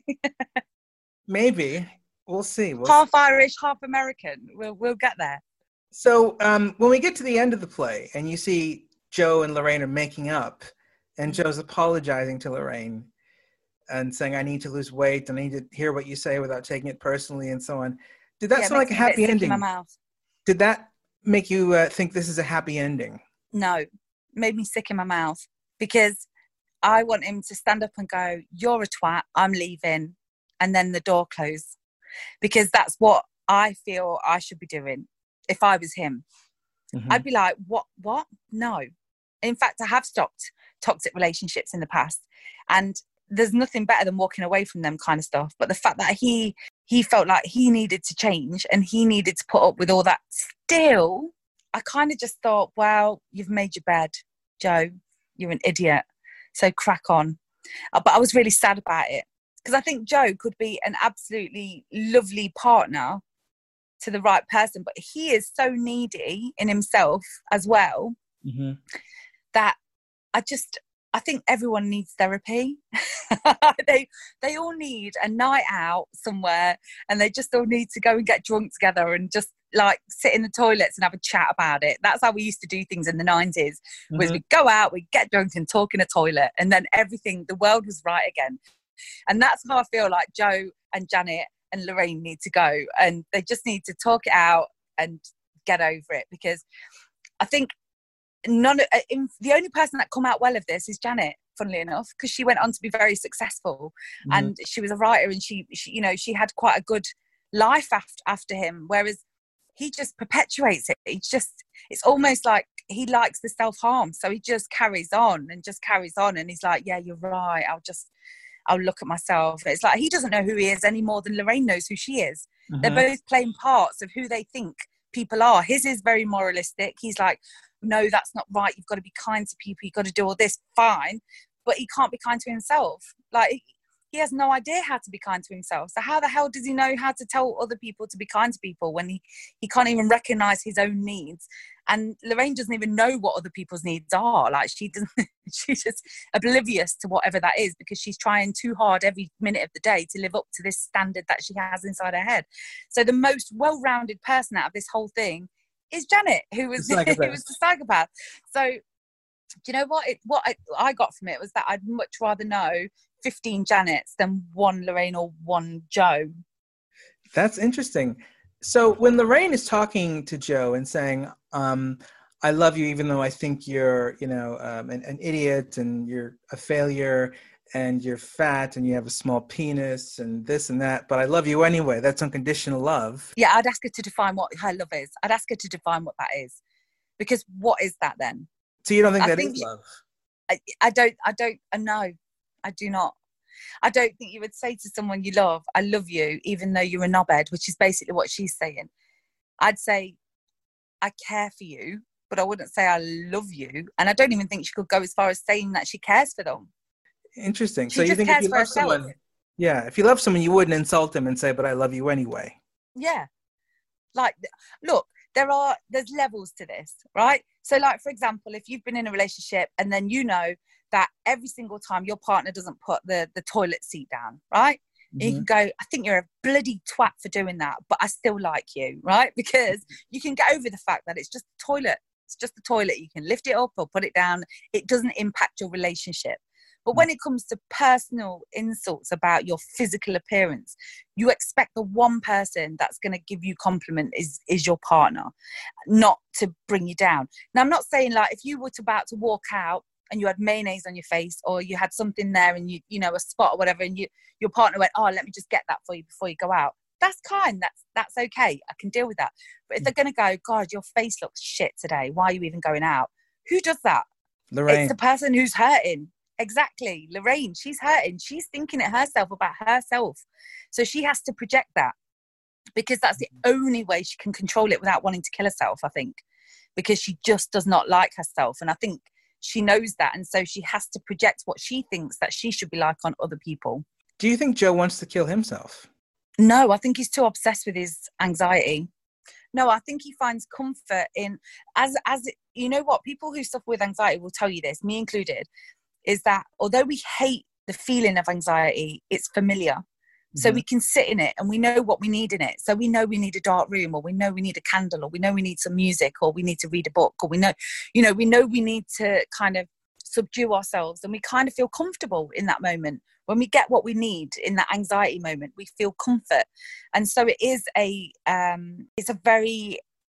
Maybe. We'll see. We'll half see. Irish, half American. We'll we'll get there. So um, when we get to the end of the play and you see Joe and Lorraine are making up, and mm-hmm. Joe's apologizing to Lorraine and saying, "I need to lose weight, and I need to hear what you say without taking it personally," and so on. Did that yeah, sound like a happy ending? In my mouth. Did that make you uh, think this is a happy ending? No, made me sick in my mouth, because I want him to stand up and go, "You're a twat, I'm leaving," and then the door close, because that's what I feel I should be doing if I was him. Mm-hmm. I'd be like, what, what? No. In fact, I have stopped toxic relationships in the past, and there's nothing better than walking away from them kind of stuff. But the fact that he he felt like he needed to change and he needed to put up with all that still, I kind of just thought, well, you've made your bed, Joe. You're an idiot. So crack on. Uh, but I was really sad about it, because I think Joe could be an absolutely lovely partner to the right person, but he is so needy in himself as well, mm-hmm. that I just, I think everyone needs therapy. they they all need a night out somewhere, and they just all need to go and get drunk together and just like sit in the toilets and have a chat about it. That's how we used to do things in the nineties, mm-hmm. was we'd go out, we'd get drunk and talk in a toilet, and then everything, the world was right again. And that's how I feel like Joe and Janet and Lorraine need to go, and they just need to talk it out and get over it, because I think none of, in, the only person that come out well of this is Janet, funnily enough, because she went on to be very successful, mm-hmm. and she was a writer, and she, she you know she had quite a good life after after him, whereas he just perpetuates it. He just, it's almost like he likes the self-harm, so he just carries on and just carries on, and he's like, yeah, you're right, I'll just I'll look at myself. It's like he doesn't know who he is any more than Lorraine knows who she is. Mm-hmm. They're both playing parts of who they think people are. His is very moralistic. He's like, no, that's not right. You've got to be kind to people. You've got to do all this. Fine. But he can't be kind to himself. Like, he has no idea how to be kind to himself. So how the hell does he know how to tell other people to be kind to people when he, he can't even recognise his own needs? And Lorraine doesn't even know what other people's needs are. Like, she doesn't, she's just oblivious to whatever that is, because she's trying too hard every minute of the day to live up to this standard that she has inside her head. So the most well-rounded person out of this whole thing is Janet, who was, who was the psychopath. So, do you know what? It, what I, I got from it was that I'd much rather know fifteen Janets than one Lorraine or one Joe. That's interesting. So when Lorraine is talking to Joe and saying, um, I love you even though I think you're, you know, um, an, an idiot and you're a failure and you're fat and you have a small penis and this and that, but I love you anyway. That's unconditional love. Yeah, I'd ask her to define what her love is. I'd ask her to define what that is. Because what is that then? So you don't think I that think is love? I, I don't, I don't, uh, no, I do not. I don't think you would say to someone you love, I love you, even though you're a knobhead, which is basically what she's saying. I'd say, I care for you, but I wouldn't say I love you. And I don't even think she could go as far as saying that she cares for them. Interesting. She so you just think cares if you for love herself. someone, yeah, if you love someone, you wouldn't insult them and say, but I love you anyway. Yeah. Like, look, there are, there's levels to this, right? So like, for example, if you've been in a relationship and then you know that every single time your partner doesn't put the, the toilet seat down, right? Mm-hmm. And you can go, I think you're a bloody twat for doing that, but I still like you, right? Because you can get over the fact that it's just the toilet. It's just the toilet. You can lift it up or put it down. It doesn't impact your relationship. But when it comes to personal insults about your physical appearance, you expect the one person that's going to give you compliment is, is your partner, not to bring you down. Now, I'm not saying like if you were to about to walk out and you had mayonnaise on your face or you had something there and you, you know, a spot or whatever, and you, your partner went, oh, let me just get that for you before you go out. That's kind. That's, that's okay. I can deal with that. But if they're going to go, God, your face looks shit today. Why are you even going out? Who does that? Lorraine. It's the person who's hurting. Exactly. Lorraine, she's hurting. She's thinking it herself about herself. So she has to project that, because that's the only way she can control it without wanting to kill herself, I think, because she just does not like herself. And I think she knows that. And so she has to project what she thinks that she should be like on other people. Do you think Joe wants to kill himself? No, I think he's too obsessed with his anxiety. No, I think he finds comfort in, as, as you know what, people who suffer with anxiety will tell you this, me included, is that although we hate the feeling of anxiety, it's familiar. Mm-hmm. So we can sit in it and we know what we need in it. So we know we need a dark room, or we know we need a candle, or we know we need some music, or we need to read a book, or we know, you know, we know we need to kind of subdue ourselves, and we kind of feel comfortable in that moment. When we get what we need in that anxiety moment, we feel comfort. And so it is a, um, it's a very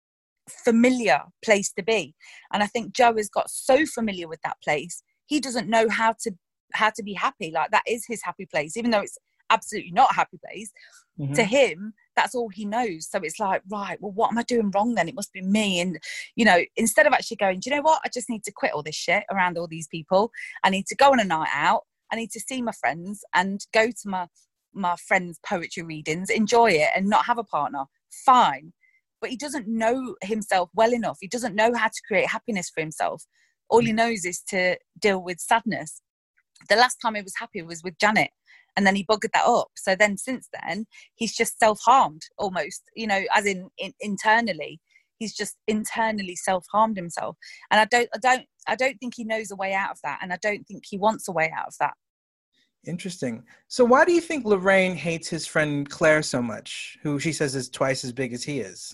familiar place to be. And I think Joe has got so familiar with that place, he doesn't know how to how to be happy. Like, that is his happy place, even though it's absolutely not a happy place. Mm-hmm. To him, that's all he knows. So it's like, right, well, what am I doing wrong then? It must be me. And, you know, instead of actually going, do you know what? I just need to quit all this shit around all these people. I need to go on a night out. I need to see my friends and go to my, my friends' poetry readings, enjoy it and not have a partner. Fine. But he doesn't know himself well enough. He doesn't know how to create happiness for himself. All he knows is to deal with sadness. The last time he was happy was with Janet, and then he buggered that up. So then since then, he's just self-harmed almost, you know, as in, in internally. He's just internally self-harmed himself. And I don't, I don't, I don't think he knows a way out of that. And I don't think he wants a way out of that. Interesting. So why do you think Lorraine hates his friend Claire so much, who she says is twice as big as he is?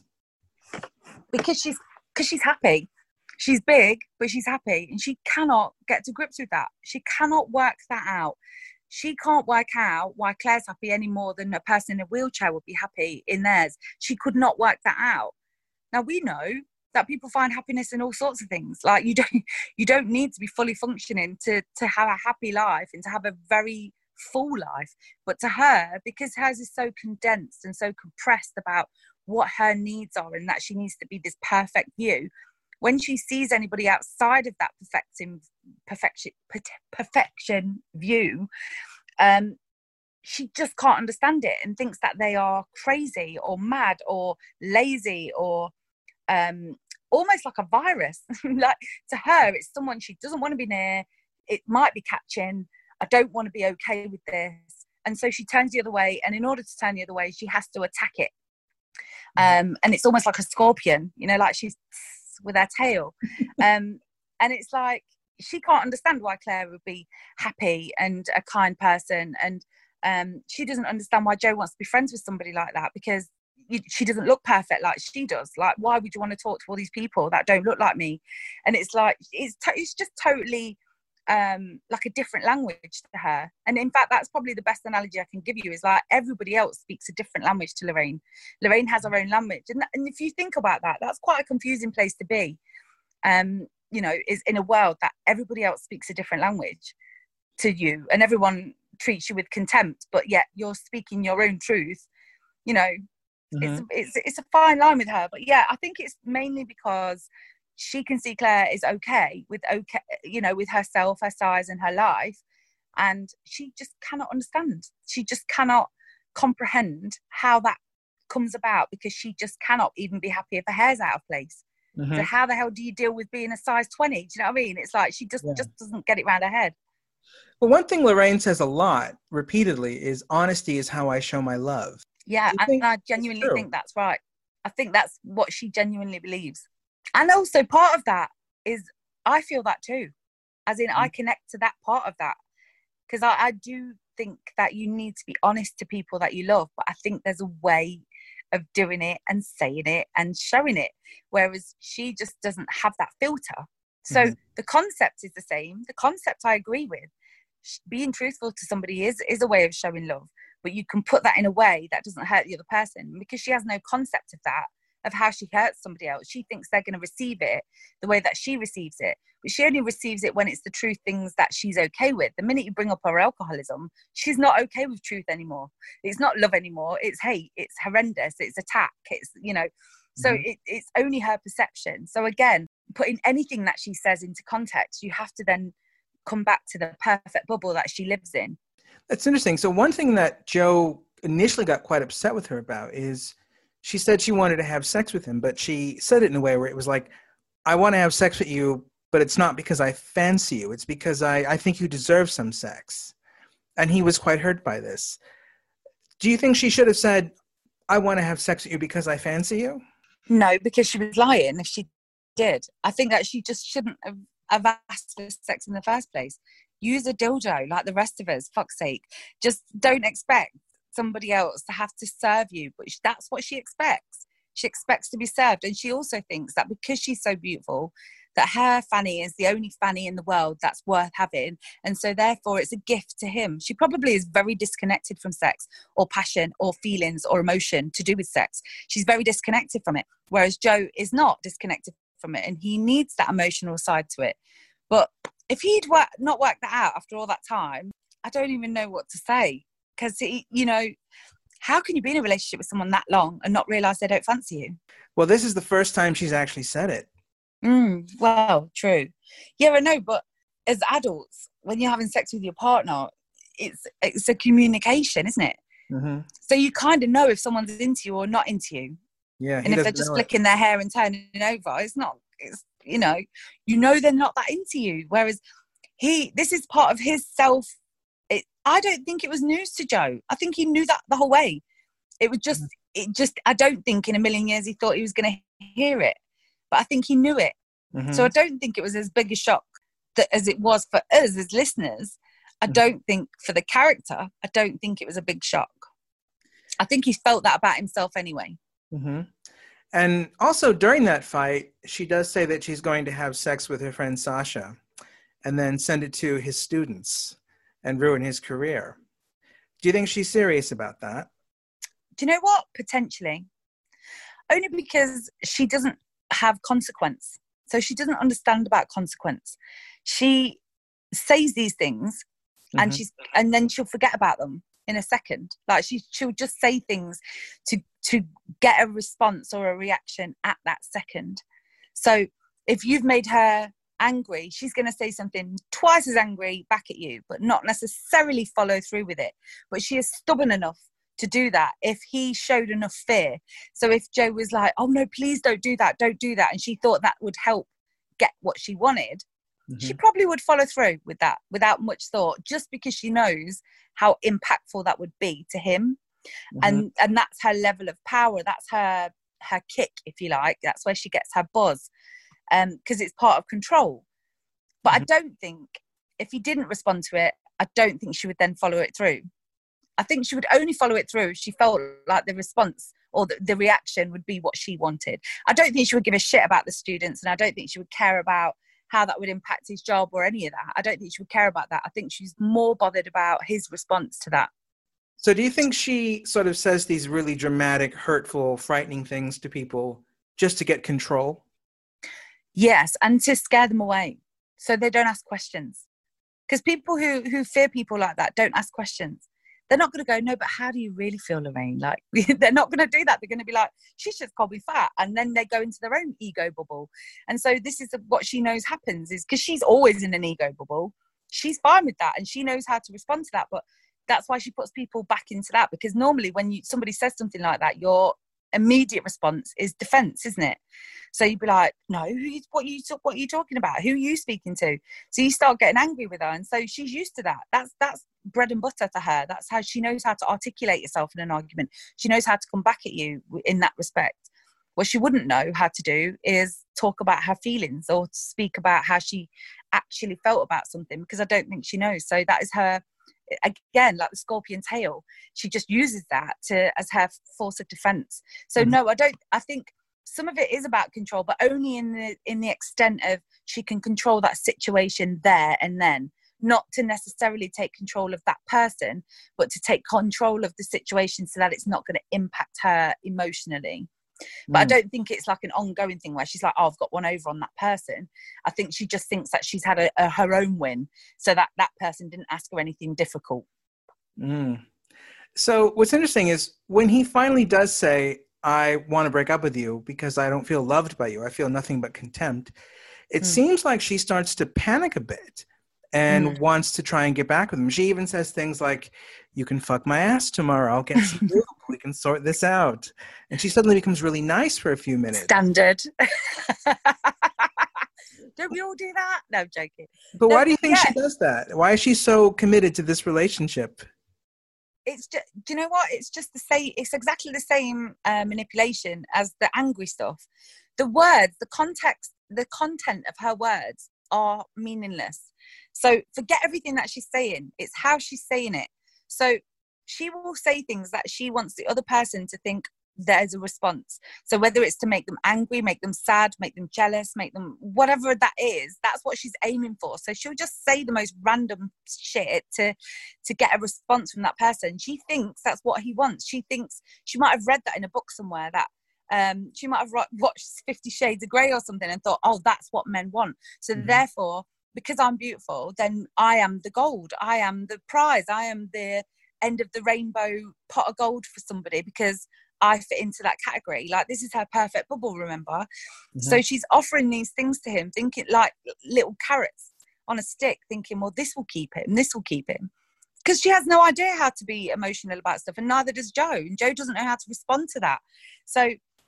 Because she's, because she's happy. She's big, but she's happy, and she cannot get to grips with that. She cannot work that out. She can't work out why Claire's happy any more than a person in a wheelchair would be happy in theirs. She could not work that out. Now, we know that people find happiness in all sorts of things. Like, you don't, you don't need to be fully functioning to, to have a happy life and to have a very full life. But to her, because hers is so condensed and so compressed about what her needs are and that she needs to be this perfect view, when she sees anybody outside of that perfecting, perfection, perfection view, um, she just can't understand it and thinks that they are crazy or mad or lazy or um, almost like a virus. Like, to her, it's someone she doesn't want to be near. It might be catching. I don't want to be okay with this. And so she turns the other way. And in order to turn the other way, she has to attack it. Um, and it's almost like a scorpion, you know, like she's with her tail. Um, and it's like, she can't understand why Claire would be happy and a kind person. And um, she doesn't understand why Joe wants to be friends with somebody like that, because you, she doesn't look perfect like she does. Like, why would you want to talk to all these people that don't look like me? And it's like, it's, to- it's just totally um, like a different language to her. And in fact, that's probably the best analogy I can give you, is like, everybody else speaks a different language to Lorraine. Lorraine has her own language. And, that, and if you think about that, that's quite a confusing place to be. Um, you know, is in a world that everybody else speaks a different language to you, and everyone treats you with contempt, but yet you're speaking your own truth. You know, mm-hmm. it's, it's, it's a fine line with her. But yeah, I think it's mainly because she can see Claire is okay with okay, you know, with herself, her size and her life. And she just cannot understand. She just cannot comprehend how that comes about, because she just cannot even be happy if her hair's out of place. Mm-hmm. So how the hell do you deal with being a size twenty? Do you know what I mean? It's like, she just, yeah. just doesn't get it round her head. Well, one thing Lorraine says a lot, repeatedly, is honesty is how I show my love. Yeah, and I genuinely think that's right. I think that's what she genuinely believes. And also part of that is, I feel that too. As in, mm-hmm. I connect to that part of that. Because I, I do think that you need to be honest to people that you love. But I think there's a way of doing it and saying it and showing it. Whereas she just doesn't have that filter. So mm-hmm. the concept is the same. The concept I agree with. Being truthful to somebody is, is a way of showing love. But you can put that in a way that doesn't hurt the other person. Because she has no concept of that, of how she hurts somebody else. She thinks they're going to receive it the way that she receives it. But she only receives it when it's the true things that she's okay with. The minute you bring up her alcoholism, she's not okay with truth anymore. It's not love anymore. It's hate. It's horrendous. It's attack. It's, you know, so mm-hmm. it, it's only her perception. So again, putting anything that she says into context, you have to then come back to the perfect bubble that she lives in. That's interesting. So one thing that Joe initially got quite upset with her about is she said she wanted to have sex with him, but she said it in a way where it was like, I want to have sex with you, but it's not because I fancy you. It's because I, I think you deserve some sex. And he was quite hurt by this. Do you think she should have said, I want to have sex with you because I fancy you? No, because she was lying if she did. I think that she just shouldn't have, have asked for sex in the first place. Use a dildo like the rest of us, fuck's sake. Just don't expect somebody else to have to serve you, but that's what she expects. She expects to be served. And she also thinks that because she's so beautiful, that her Fanny is the only Fanny in the world that's worth having. And so therefore it's a gift to him. She probably is very disconnected from sex or passion or feelings or emotion to do with sex. She's very disconnected from it. Whereas Joe is not disconnected from it, and he needs that emotional side to it. But if he'd work, not worked that out after all that time, I don't even know what to say. Because, you know, how can you be in a relationship with someone that long and not realise they don't fancy you? Well, this is the first time she's actually said it. Mm, well, true. Yeah, I know, but as adults, when you're having sex with your partner, it's it's a communication, isn't it? Mm-hmm. So you kind of know if someone's into you or not into you. Yeah, and if they're just flicking it. their hair and turning over, it's not, it's, you know, you know they're not that into you. Whereas he, this is part of his self. It, I don't think it was news to Joe. I think he knew that the whole way. It was just, mm-hmm. it just, I don't think in a million years he thought he was going to hear it. But I think he knew it. Mm-hmm. So I don't think it was as big a shock that, as it was for us as listeners. I mm-hmm. don't think for the character, I don't think it was a big shock. I think he felt that about himself anyway. Mm-hmm. And also during that fight, she does say that she's going to have sex with her friend Sasha and then send it to his students and ruin his career. Do you think she's serious about that? Do you know what? Potentially. Only because she doesn't have consequence. So she doesn't understand about consequence. She says these things mm-hmm. and she's and then she'll forget about them in a second. Like she she'll just say things to to get a response or a reaction at that second. So if you've made her angry, she's going to say something twice as angry back at you, but not necessarily follow through with it. But she is stubborn enough to do that if he showed enough fear. So if Joe was like, oh no, please don't do that, don't do that, and she thought that would help get what she wanted, mm-hmm. she probably would follow through with that without much thought, just because she knows how impactful that would be to him. Mm-hmm. and and that's her level of power, that's her her kick, if you like. That's where she gets her buzz, um because it's part of control. But mm-hmm. I don't think if he didn't respond to it, I don't think she would then follow it through. I think she would only follow it through if she felt like the response or the, the reaction would be what she wanted. I don't think she would give a shit about the students, and I don't think she would care about how that would impact his job or any of that. I don't think she would care about that. I think she's more bothered about his response to that. So do you think she sort of says these really dramatic, hurtful, frightening things to people just to get control? Yes, and to scare them away so they don't ask questions. Because people who, who fear people like that don't ask questions. They're not going to go, no, but how do you really feel, Lorraine? Like, they're not going to do that. They're going to be like, she's just called me fat. And then they go into their own ego bubble. And so this is what she knows happens, is because she's always in an ego bubble. She's fine with that. And she knows how to respond to that. But that's why she puts people back into that. Because normally when you somebody says something like that, your immediate response is defense, isn't it? So you'd be like, no, who you, what, you, what are you talking about? Who are you speaking to? So you start getting angry with her. And so she's used to that. That's that's bread and butter to her. That's how she knows how to articulate herself in an argument. She knows how to come back at you in that respect. What she wouldn't know how to do is talk about her feelings or speak about how she actually felt about something, because I don't think she knows. So that is her, again, like the scorpion tail. She just uses that to as her force of defense. So mm-hmm. no, I don't. I think some of it is about control, but only in the in the extent of she can control that situation there and then. Not to necessarily take control of that person, but to take control of the situation so that it's not going to impact her emotionally. But mm. I don't think it's like an ongoing thing where she's like, oh, I've got one over on that person. I think she just thinks that she's had a, a, her own win, so that that person didn't ask her anything difficult. Mm. So what's interesting is when he finally does say, I want to break up with you because I don't feel loved by you, I feel nothing but contempt, it mm. seems like she starts to panic a bit and mm. wants to try and get back with him. She even says things like, you can fuck my ass tomorrow. I'll get some lube. We can sort this out. And she suddenly becomes really nice for a few minutes. Standard. Don't we all do that? No, I'm joking. But no, why do you think yeah. she does that? Why is she so committed to this relationship? It's just, do you know what? It's just the same. It's exactly the same uh, manipulation as the angry stuff. The words, the context, the content of her words are meaningless. So forget everything that she's saying. It's how she's saying it. So she will say things that she wants the other person to think there's a response. So whether it's to make them angry, make them sad, make them jealous, make them whatever that is, that's what she's aiming for. So she'll just say the most random shit to to get a response from that person. She thinks that's what he wants. She thinks, she might have read that in a book somewhere, that um she might have watched Fifty Shades of Grey or something and thought, oh, that's what men want. So mm-hmm. therefore, because I'm beautiful, then I am the gold, I am the prize, I am the end of the rainbow pot of gold for somebody because I fit into that category. Like, this is her perfect bubble, remember? Mm-hmm. So she's offering these things to him, thinking like little carrots on a stick, thinking, well, this will keep him, this will keep him. Because she has no idea how to be emotional about stuff, and neither does Joe. And Joe doesn't know how to respond to that. So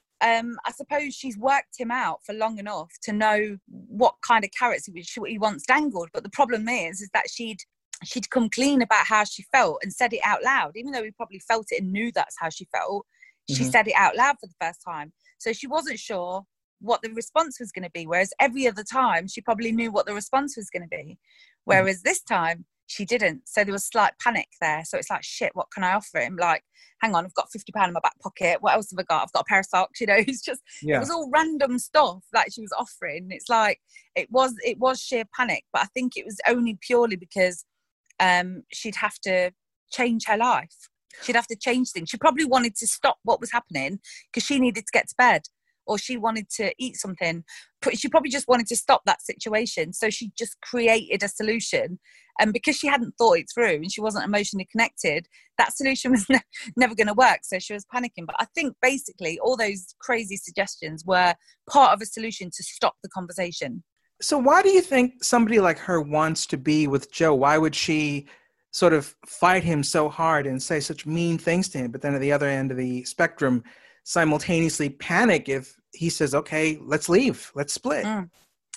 um, I suppose she's worked him out for long enough to know what kind of carrots he, he wants dangled. But the problem is, is that she'd she'd come clean about how she felt and said it out loud, even though he probably felt it and knew that's how she felt. She mm-hmm. said it out loud for the first time. So she wasn't sure what the response was going to be. Whereas every other time, she probably knew what the response was going to be. Whereas mm-hmm. this time, she didn't. So there was slight panic there. So it's like, shit, what can I offer him? Like, hang on, I've got fifty pounds in my back pocket. What else have I got? I've got a pair of socks, you know. It's just, yeah. It was all random stuff that she was offering. It's like, it was, it was sheer panic. But I think it was only purely because um, she'd have to change her life. She'd have to change things. She probably wanted to stop what was happening because she needed to get to bed, or she wanted to eat something. She probably just wanted to stop that situation. So she just created a solution. And because she hadn't thought it through and she wasn't emotionally connected, that solution was ne- never going to work. So she was panicking. But I think basically all those crazy suggestions were part of a solution to stop the conversation. So why do you think somebody like her wants to be with Joe? Why would she sort of fight him so hard and say such mean things to him, but then at the other end of the spectrum, simultaneously panic if he says, okay, let's leave, let's split? Mm.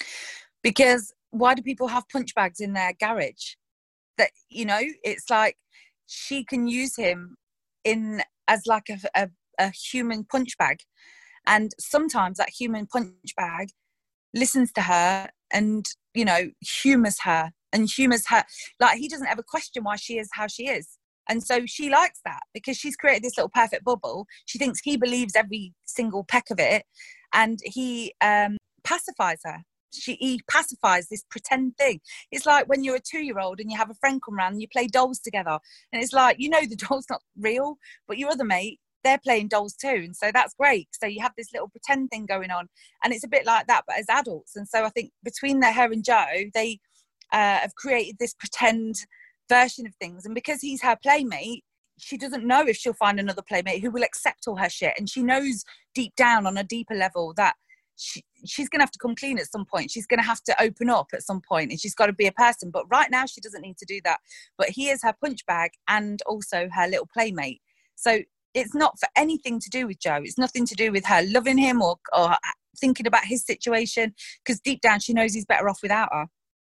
Because why do people have punch bags in their garage? That, you know, it's like she can use him in as like a, a, a human punch bag. And sometimes that human punch bag listens to her and, you know, humours her and humours her. Like, he doesn't ever question why she is how she is. And so she likes that because she's created this little perfect bubble. She thinks he believes every single peck of it, and he um, pacifies her. She, he pacifies this pretend thing. It's like when you're a two-year-old and you have a friend come around and you play dolls together. And it's like, you know the doll's not real, but your other mate, they're playing dolls too. And so that's great. So you have this little pretend thing going on. And it's a bit like that, but as adults. And so I think between her and Joe, they uh, have created this pretend version of things. And because he's her playmate, she doesn't know if she'll find another playmate who will accept all her shit. And she knows deep down on a deeper level that she, she's going to have to come clean at some point. She's going to have to open up at some point, and she's got to be a person. But right now she doesn't need to do that. But he is her punch bag and also her little playmate. So it's not for anything to do with Joe. It's nothing to do with her loving him or, or thinking about his situation, because deep down she knows he's better off without her.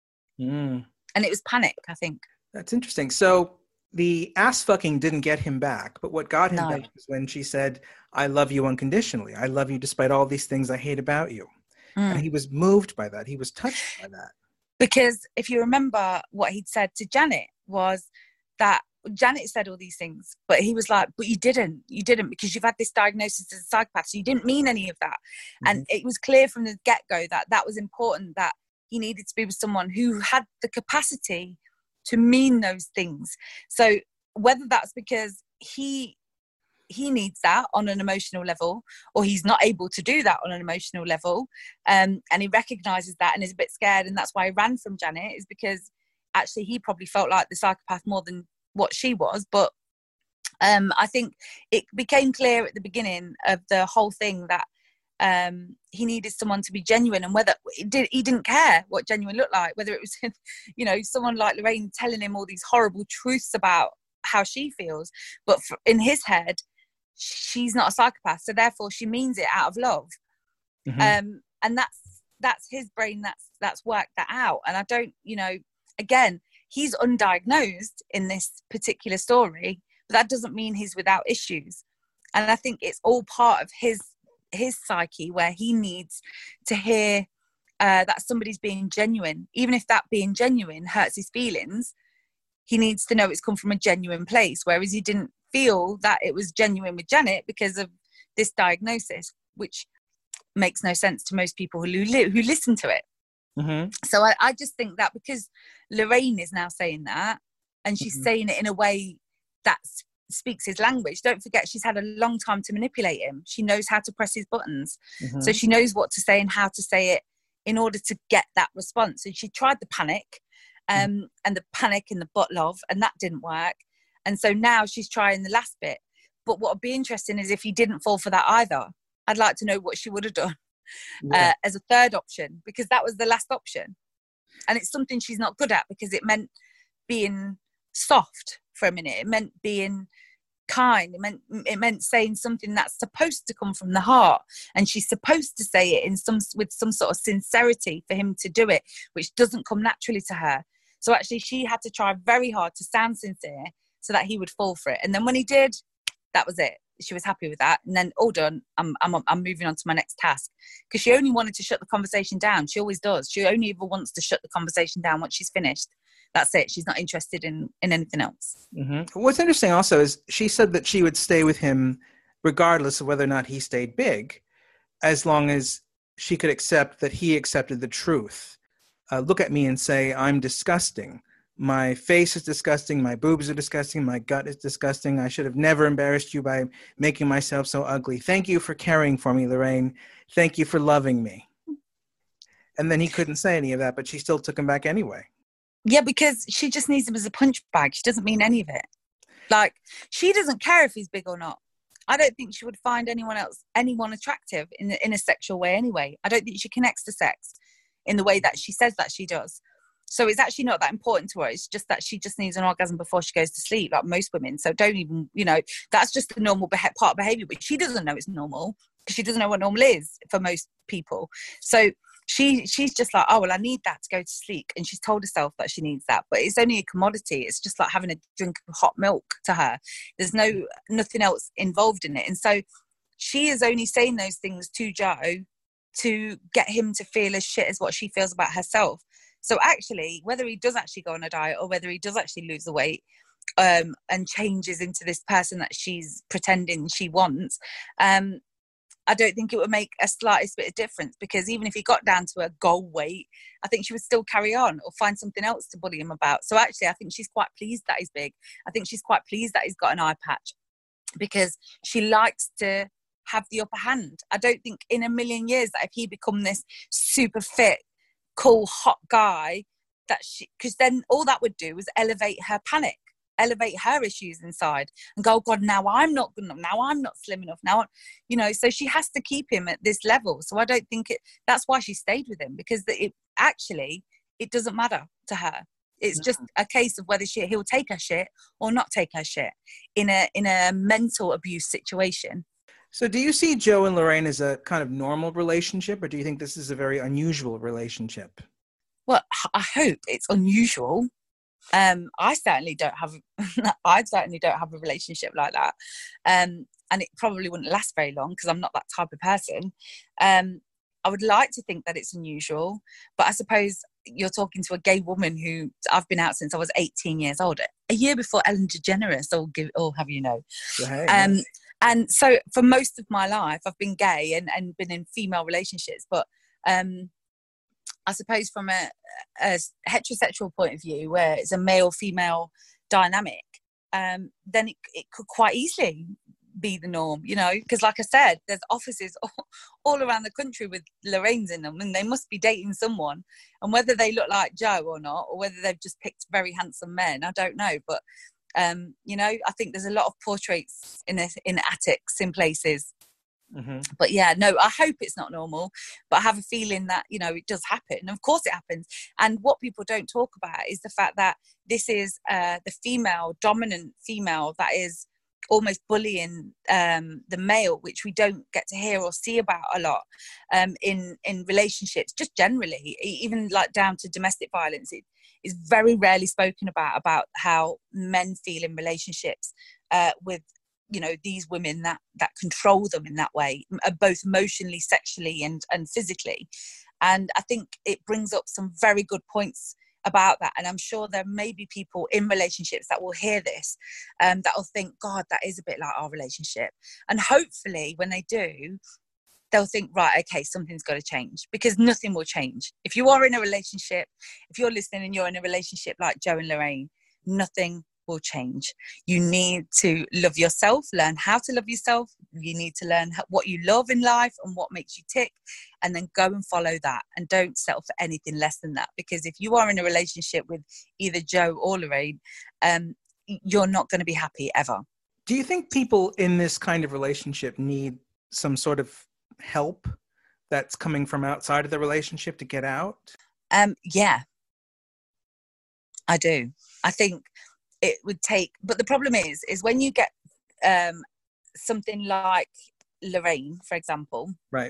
Mm. And it was panic, I think. That's interesting. So the ass fucking didn't get him back, but what got him No. back was when she said, I love you unconditionally. I love you despite all these things I hate about you. Mm. And he was moved by that. He was touched by that. Because if you remember what he'd said to Janet was that Janet said all these things, but he was like, but you didn't, you didn't, because you've had this diagnosis as a psychopath, so you didn't mean any of that. Mm-hmm. And it was clear from the get-go that that was important, that he needed to be with someone who had the capacity to mean those things. So whether that's because he he needs that on an emotional level, or he's not able to do that on an emotional level, um, and he recognises that and is a bit scared, and that's why he ran from Janet, is because actually he probably felt like the psychopath more than what she was. But um, I think it became clear at the beginning of the whole thing that um, he needed someone to be genuine, and whether it did, he didn't care what genuine looked like, whether it was, you know, someone like Lorraine telling him all these horrible truths about how she feels. But for, in his head, she's not a psychopath, so therefore she means it out of love. Mm-hmm. Um, and that's that's his brain that's that's worked that out. And I don't, you know, again, he's undiagnosed in this particular story, but that doesn't mean he's without issues. And I think it's all part of his his psyche, where he needs to hear uh, that somebody's being genuine, even if that being genuine hurts his feelings. He needs to know it's come from a genuine place, whereas he didn't feel that it was genuine with Janet because of this diagnosis, which makes no sense to most people who li- who listen to it. Mm-hmm. So I, I just think that because Lorraine is now saying that, and she's mm-hmm. saying it in a way that speaks his language. Don't forget, she's had a long time to manipulate him. She knows how to press his buttons. Mm-hmm. So she knows what to say and how to say it in order to get that response. And she tried the panic um, mm-hmm. and the panic and the butt love, and that didn't work. And so now she's trying the last bit. But what would be interesting is if he didn't fall for that either, I'd like to know what she would have done yeah. uh, as a third option, because that was the last option. And it's something she's not good at, because it meant being soft for a minute. It meant being kind. It meant it meant saying something that's supposed to come from the heart, and she's supposed to say it in some with some sort of sincerity for him to do it, which doesn't come naturally to her. So actually, she had to try very hard to sound sincere so that he would fall for it. And then when he did, that was it. She was happy with that, and then all done. I'm I'm I'm moving on to my next task, because she only wanted to shut the conversation down. She always does. She only ever wants to shut the conversation down once she's finished. That's it. She's not interested in in anything else. Mm-hmm. What's interesting also is she said that she would stay with him regardless of whether or not he stayed big, as long as she could accept that he accepted the truth. Uh, look at me and say, I'm disgusting. My face is disgusting. My boobs are disgusting. My gut is disgusting. I should have never embarrassed you by making myself so ugly. Thank you for caring for me, Lorraine. Thank you for loving me. And then he couldn't say any of that, but she still took him back anyway. Yeah, because she just needs him as a punch bag. She doesn't mean any of it. Like, she doesn't care if he's big or not. I don't think she would find anyone else, anyone attractive in, in a sexual way anyway. I don't think she connects to sex in the way that she says that she does. So it's actually not that important to her. It's just that she just needs an orgasm before she goes to sleep, like most women. So don't even, you know, that's just the normal beha- part of behaviour. But she doesn't know it's normal, because she doesn't know what normal is for most people. So she she's just like, oh, well, I need that to go to sleep. And she's told herself that she needs that. But it's only a commodity. It's just like having a drink of hot milk to her. There's no nothing else involved in it. And so she is only saying those things to Joe to get him to feel as shit as what she feels about herself. So actually, whether he does actually go on a diet or whether he does actually lose the weight um, and changes into this person that she's pretending she wants, um, I don't think it would make a slightest bit of difference, because even if he got down to a goal weight, I think she would still carry on or find something else to bully him about. So actually, I think she's quite pleased that he's big. I think she's quite pleased that he's got an eye patch, because she likes to have the upper hand. I don't think in a million years that if he become this super fit, cool, hot guy, that she, because then all that would do was elevate her panic, elevate her issues inside, and go, oh God, now I'm not good enough, now I'm not slim enough, now I'm, you know. So she has to keep him at this level. So I don't think it, that's why she stayed with him, because it actually, it doesn't matter to her. It's just a case of whether she he'll take her shit or not take her shit in a in a mental abuse situation. So do you see Joe and Lorraine as a kind of normal relationship, or do you think this is a very unusual relationship? Well, I hope it's unusual. Um, I certainly don't have, I certainly don't have a relationship like that. Um, and it probably wouldn't last very long, because I'm not that type of person. Um, I would like to think that it's unusual, but I suppose you're talking to a gay woman who I've been out since I was eighteen years old, a year before Ellen DeGeneres, I'll give, I'll have you know. Right, um, yeah. And so for most of my life, I've been gay and, and been in female relationships. But um, I suppose from a, a heterosexual point of view, where it's a male-female dynamic, um, then it, it could quite easily be the norm, you know, because like I said, there's offices all, all around the country with Lorraine's in them, and they must be dating someone. And whether they look like Joe or not, or whether they've just picked very handsome men, I don't know. But Um, you know, I think there's a lot of portraits in a, in attics in places. Mm-hmm. But yeah, no, I hope it's not normal. But I have a feeling that, you know, it does happen. Of course it happens. And what people don't talk about is the fact that this is uh, the female, dominant female that is almost bullying um, the male, which we don't get to hear or see about a lot um, in, in relationships, just generally, even like down to domestic violence. It, is very rarely spoken about, about how men feel in relationships uh, with, you know, these women that, that control them in that way, both emotionally, sexually and, and physically. And I think it brings up some very good points about that. And I'm sure there may be people in relationships that will hear this, um, that will think, God, that is a bit like our relationship. And hopefully when they do, they'll think, right, okay, something's got to change, because nothing will change. If you are in a relationship, if you're listening and you're in a relationship like Joe and Lorraine, nothing will change. You need to love yourself, learn how to love yourself. You need to learn what you love in life and what makes you tick, and then go and follow that, and don't settle for anything less than that. Because if you are in a relationship with either Joe or Lorraine, um, you're not going to be happy ever. Do you think people in this kind of relationship need some sort of help that's coming from outside of the relationship to get out? Um, yeah, I do. I think it would take, but the problem is, is when you get um, something like Lorraine, for example. Right.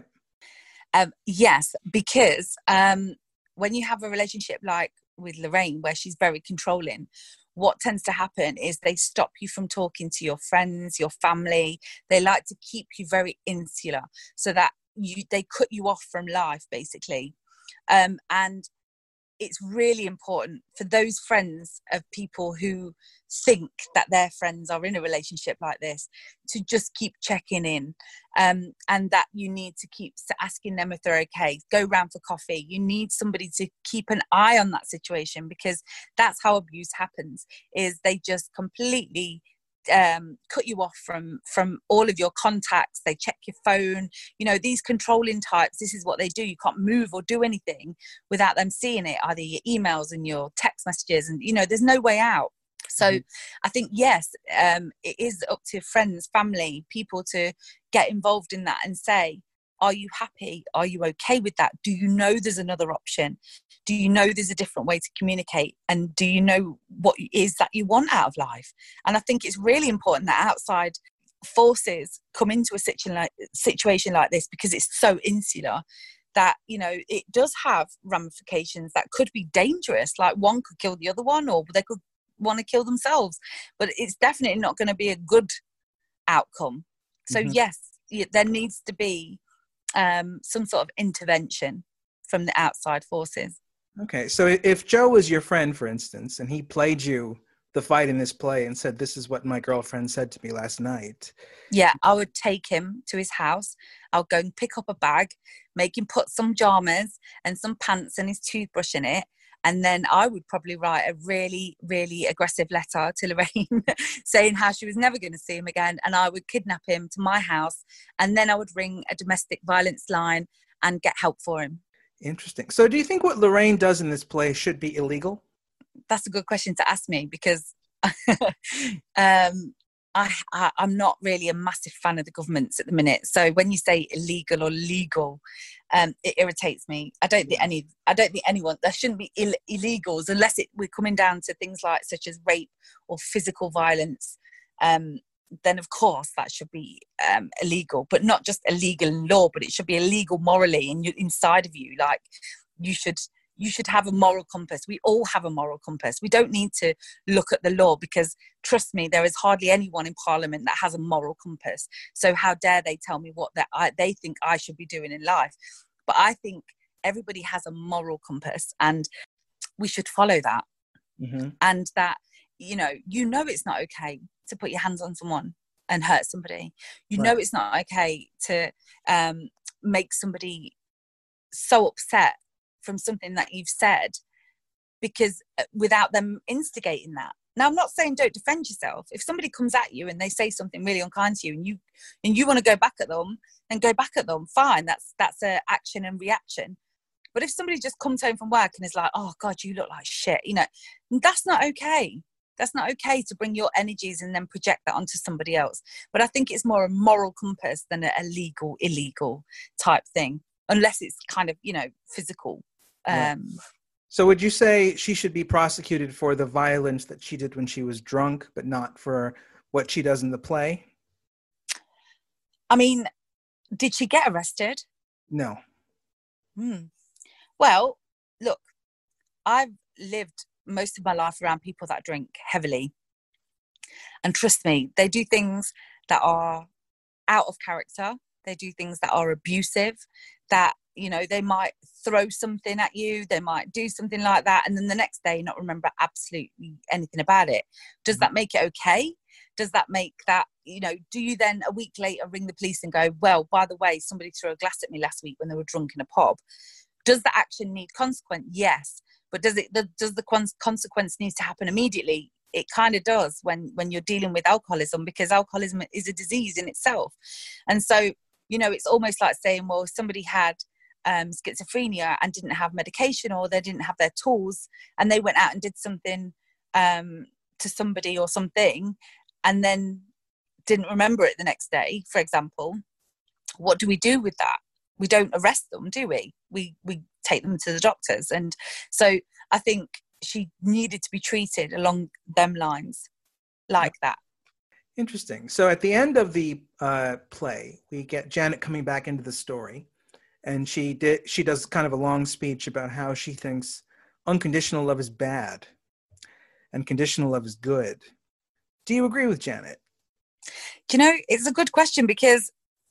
Um, yes, because um, when you have a relationship like with Lorraine, where she's very controlling, what tends to happen is they stop you from talking to your friends, your family. They like to keep you very insular, so that you they cut you off from life, basically. Um, and it's really important for those friends of people who think that their friends are in a relationship like this to just keep checking in, um, and that you need to keep asking them if they're okay. Go round for coffee. You need somebody to keep an eye on that situation, because that's how abuse happens, is they just completely um, cut you off from from all of your contacts. They check your phone. You know, these controlling types, this is what they do. You can't move or do anything without them seeing it, either your emails and your text messages, and you know, there's no way out. So mm-hmm. I think, yes, um, it is up to friends, family, people to get involved in that and say, are you happy? Are you okay with that? Do you know there's another option? Do you know there's a different way to communicate? And do you know what it is that you want out of life? And I think it's really important that outside forces come into a situ- like, situation like this, because it's so insular, that, you know, it does have ramifications that could be dangerous. Like one could kill the other one, or they could want to kill themselves. But it's definitely not going to be a good outcome. So mm-hmm. yes, there needs to be um, some sort of intervention from the outside forces. Okay, so if Joe was your friend, for instance, and he played you the fight in this play and said, this is what my girlfriend said to me last night. Yeah, I would take him to his house. I'll go and pick up a bag, make him put some pajamas and some pants and his toothbrush in it. And then I would probably write a really, really aggressive letter to Lorraine saying how she was never going to see him again. And I would kidnap him to my house. And then I would ring a domestic violence line and get help for him. Interesting. So do you think what Lorraine does in this play should be illegal? That's a good question to ask me, because um, I, I, I'm not really a massive fan of the governments at the minute. So when you say illegal or legal, um, it irritates me. I don't think any. I don't think anyone. There shouldn't be Ill- illegals unless it, we're coming down to things like such as rape or physical violence. Um, then of course that should be um, illegal, but not just illegal in law, but it should be illegal morally in you, inside of you. Like you should. You should have a moral compass. We all have a moral compass. We don't need to look at the law, because trust me, there is hardly anyone in Parliament that has a moral compass. So how dare they tell me what that I, they think I should be doing in life? But I think everybody has a moral compass, and we should follow that. Mm-hmm. And that, you know, you know, it's not okay to put your hands on someone and hurt somebody. You right. know, it's not okay to um, make somebody so upset from something that you've said, because without them instigating that. Now, I'm not saying don't defend yourself. If somebody comes at you and they say something really unkind to you, and you and you want to go back at them, then go back at them. Fine, that's that's a action and reaction. But if somebody just comes home from work and is like, "Oh God, you look like shit," you know, that's not okay. That's not okay to bring your energies and then project that onto somebody else. But I think it's more a moral compass than a legal, illegal type thing, unless it's kind of, you know, physical. Um, right. So would you say she should be prosecuted for the violence that she did when she was drunk, but not for what she does in the play? I mean, did she get arrested? No. Hmm. Well, look, I've lived most of my life around people that drink heavily. And trust me, they do things that are out of character. They do things that are abusive, that you know, they might throw something at you, they might do something like that, and then the next day not remember absolutely anything about it. Does that make it okay? Does that make that, you know, do you then a week later ring the police and go, well, by the way, somebody threw a glass at me last week when they were drunk in a pub? Does the action need consequence? Yes. But does it, does the consequence need to happen immediately? It kind of does when, when you're dealing with alcoholism, because alcoholism is a disease in itself. And so, you know, it's almost like saying, well, if somebody had um, schizophrenia and didn't have medication, or they didn't have their tools, and they went out and did something um, to somebody or something, and then didn't remember it the next day, for example, what do we do with that? We don't arrest them, do we? We we take them to the doctors. And so I think she needed to be treated along them lines, like that. Interesting. So at the end of the uh, play, we get Janet coming back into the story, and she did she does kind of a long speech about how she thinks unconditional love is bad and conditional love is good. Do you agree with Janet? Do you know, it's a good question, because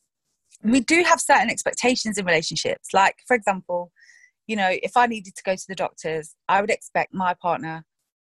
we do have certain expectations in relationships. Like, for example, you know, if I needed to go to the doctors, I would expect my partner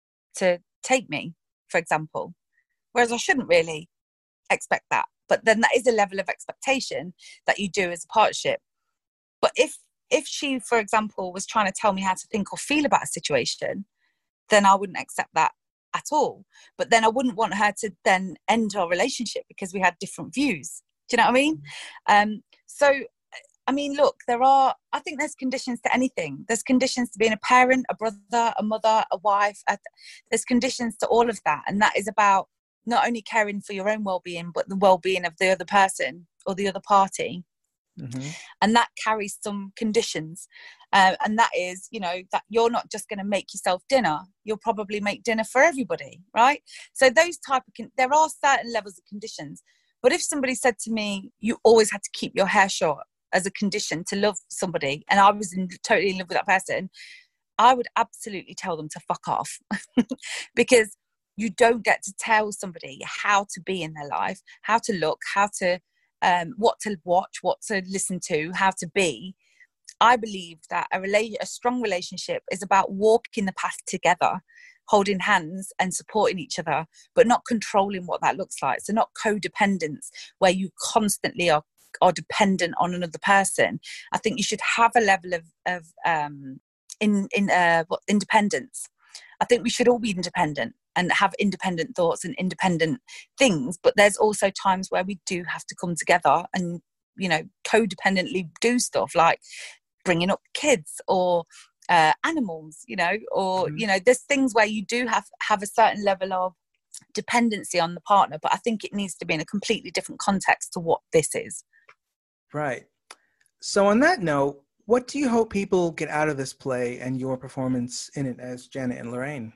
to take me, for example, whereas I shouldn't really expect that. But then that is a level of expectation that you do as a partnership. But if if she, for example, was trying to tell me how to think or feel about a situation, then I wouldn't accept that at all. But then I wouldn't want her to then end our relationship because we had different views. Do you know what I mean? Um, so, I mean, look, there are, I think there's conditions to anything. There's conditions to being a parent, a brother, a mother, a wife. A, there's conditions to all of that. And that is about not only caring for your own well-being, but the well-being of the other person or the other party. Mm-hmm. And that carries some conditions. Uh, and that is, you know, that you're not just going to make yourself dinner. You'll probably make dinner for everybody, right? So those type of, con- there are certain levels of conditions. But if somebody said to me, you always had to keep your hair short as a condition to love somebody, and I was in, totally in love with that person, I would absolutely tell them to fuck off. Because you don't get to tell somebody how to be in their life, how to look, how to, um, what to watch, what to listen to, how to be. I believe that a, rela- a strong relationship is about walking the path together, holding hands and supporting each other, but not controlling what that looks like. So not codependence, where you constantly are, are dependent on another person. I think you should have a level of, of um, in, in uh, what, independence. I think we should all be independent and have independent thoughts and independent things, but there's also times where we do have to come together and, you know, codependently do stuff like bringing up kids or uh, animals, you know, or, mm-hmm. you know, there's things where you do have, have a certain level of dependency on the partner, but I think it needs to be in a completely different context to what this is. Right. So on that note, what do you hope people get out of this play and your performance in it as Janet and Lorraine?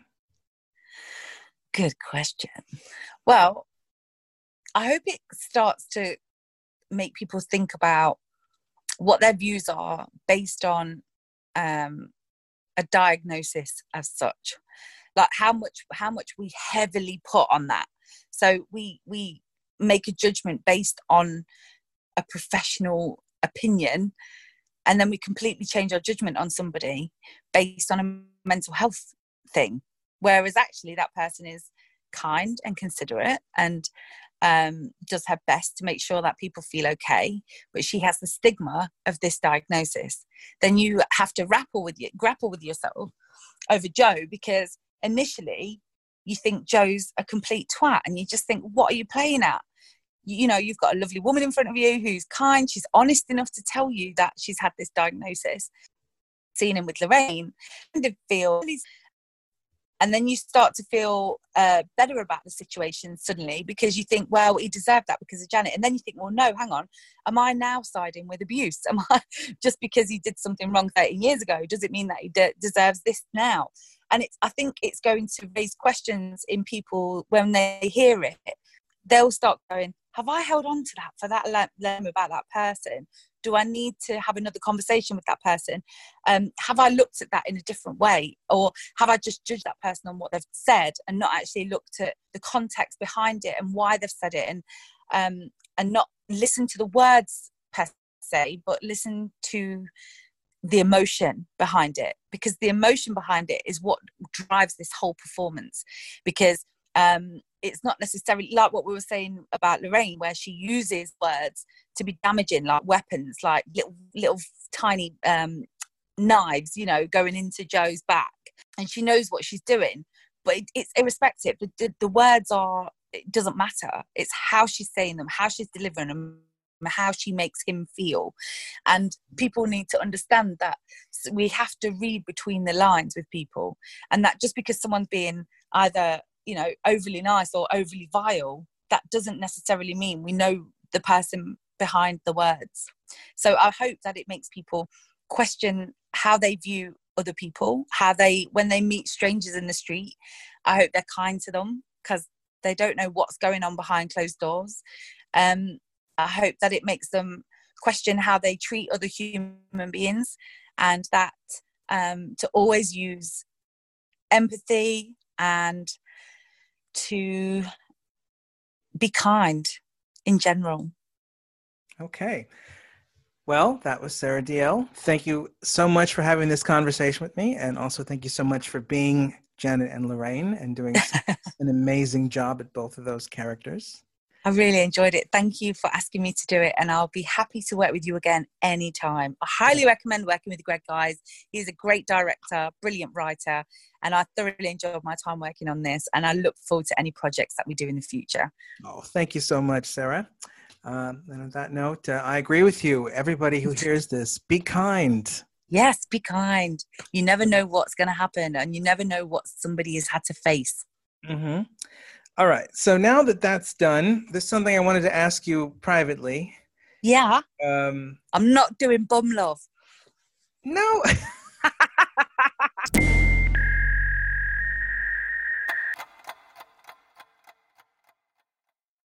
Good question. Well, I hope it starts to make people think about what their views are based on um, a diagnosis as such. Like how much how much we heavily put on that. So we we make a judgment based on a professional opinion, and then we completely change our judgment on somebody based on a mental health thing. Whereas actually that person is kind and considerate and um, does her best to make sure that people feel okay, but she has the stigma of this diagnosis. Then you have to grapple with you, grapple with yourself over Joe, because initially you think Joe's a complete twat and you just think, what are you playing at? You know, you've got a lovely woman in front of you who's kind, she's honest enough to tell you that she's had this diagnosis. Seeing him with Lorraine, kind of feel, and then you start to feel uh, better about the situation suddenly, because you think, well, he deserved that because of Janet. And then you think, well, no, hang on, am I now siding with abuse? Am I, just because he did something wrong thirteen years ago, does it mean that he de- deserves this now? And it's, I think it's going to raise questions in people when they hear it. They'll start going, have I held on to that for that long about that person? Do I need to have another conversation with that person? Um, have I looked at that in a different way? Or have I just judged that person on what they've said and not actually looked at the context behind it and why they've said it, and um, and not listened to the words per say, but listen to the emotion behind it, because the emotion behind it is what drives this whole performance. Because um, it's not necessarily like what we were saying about Lorraine, where she uses words to be damaging, like weapons, like little, little tiny um, knives, you know, going into Joe's back, and she knows what she's doing. But it, it's irrespective. The, the, the words are, it doesn't matter. It's how she's saying them, how she's delivering them, how she makes him feel. And people need to understand that we have to read between the lines with people, and that just because someone's being either, you know, overly nice or overly vile, that doesn't necessarily mean we know the person behind the words. So I hope that it makes people question how they view other people, how they, when they meet strangers in the street, I hope they're kind to them, because they don't know what's going on behind closed doors. Um, I hope that it makes them question how they treat other human beings, and that um, to always use empathy and to be kind in general. Okay. Well, that was Sarah Diel. Thank you so much for having this conversation with me. And also thank you so much for being Janet and Lorraine and doing an amazing job at both of those characters. I really enjoyed it. Thank you for asking me to do it. And I'll be happy to work with you again anytime. I highly recommend working with Greg, guys. He's a great director, brilliant writer. And I thoroughly enjoyed my time working on this. And I look forward to any projects that we do in the future. Oh, thank you so much, Sarah. Um, and on that note, uh, I agree with you. Everybody who hears this, be kind. Yes, be kind. You never know what's going to happen, and you never know what somebody has had to face. Mm-hmm. All right. So now that that's done, there's something I wanted to ask you privately. Yeah. Um, I'm not doing bum love. No.